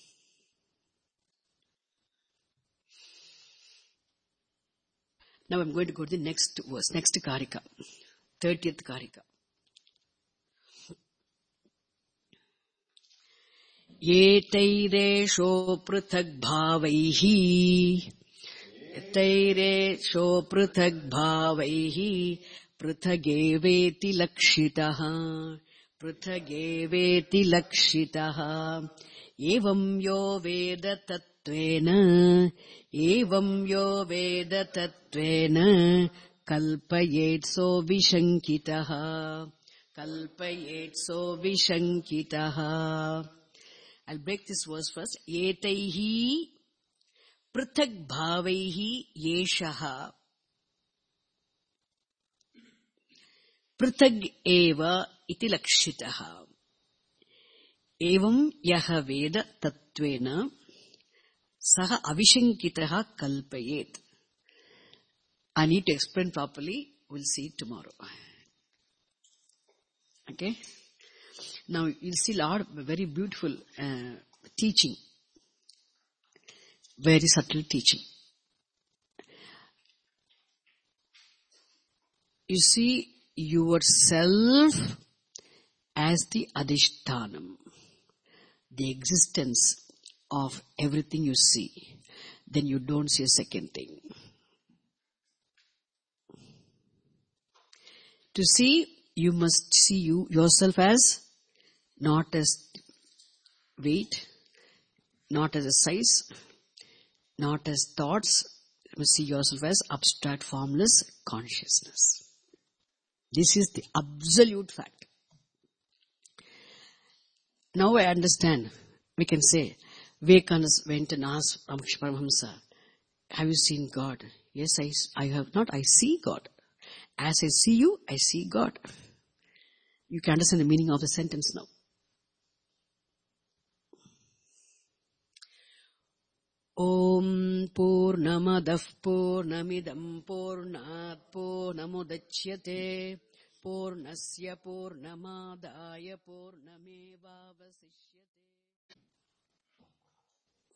Now I'm going to go to the next verse, next karika, thirtieth karika. Yetairesho prithak bhavaihi, yetairesho prithak bhavaihi, prithageveti lakshitaha, prithageveti lakshitaha, evam yo veda tattvena, evam yo veda tattvena, kalpayetso vishankitaha, kalpayetso vishankitaha. I'll break this verse first. Etaihi prithak bhavaihi yeshaha prithag eva iti lakshitaha. Evam yaha veda tattvena saha avishankitaha kalpayet. I need to explain properly. We'll see tomorrow. Okay? Now you'll see a lot of very beautiful uh, teaching. Very subtle teaching. You see yourself as the adhishtanam, the existence of everything you see. Then you don't see a second thing. To see, you must see you yourself as not as weight, not as a size, not as thoughts. You see yourself as abstract, formless consciousness. This is the absolute fact. Now I understand. We can say, Vivekananda went and asked Ramakrishna Paramahamsa, have you seen God? Yes, I, I have not. I see God. As I see you, I see God. You can understand the meaning of the sentence now. Om Purnamadah Purnamidam Purnat Purnamudachyate Purnasya Purnamadaya Purnamevavasishyate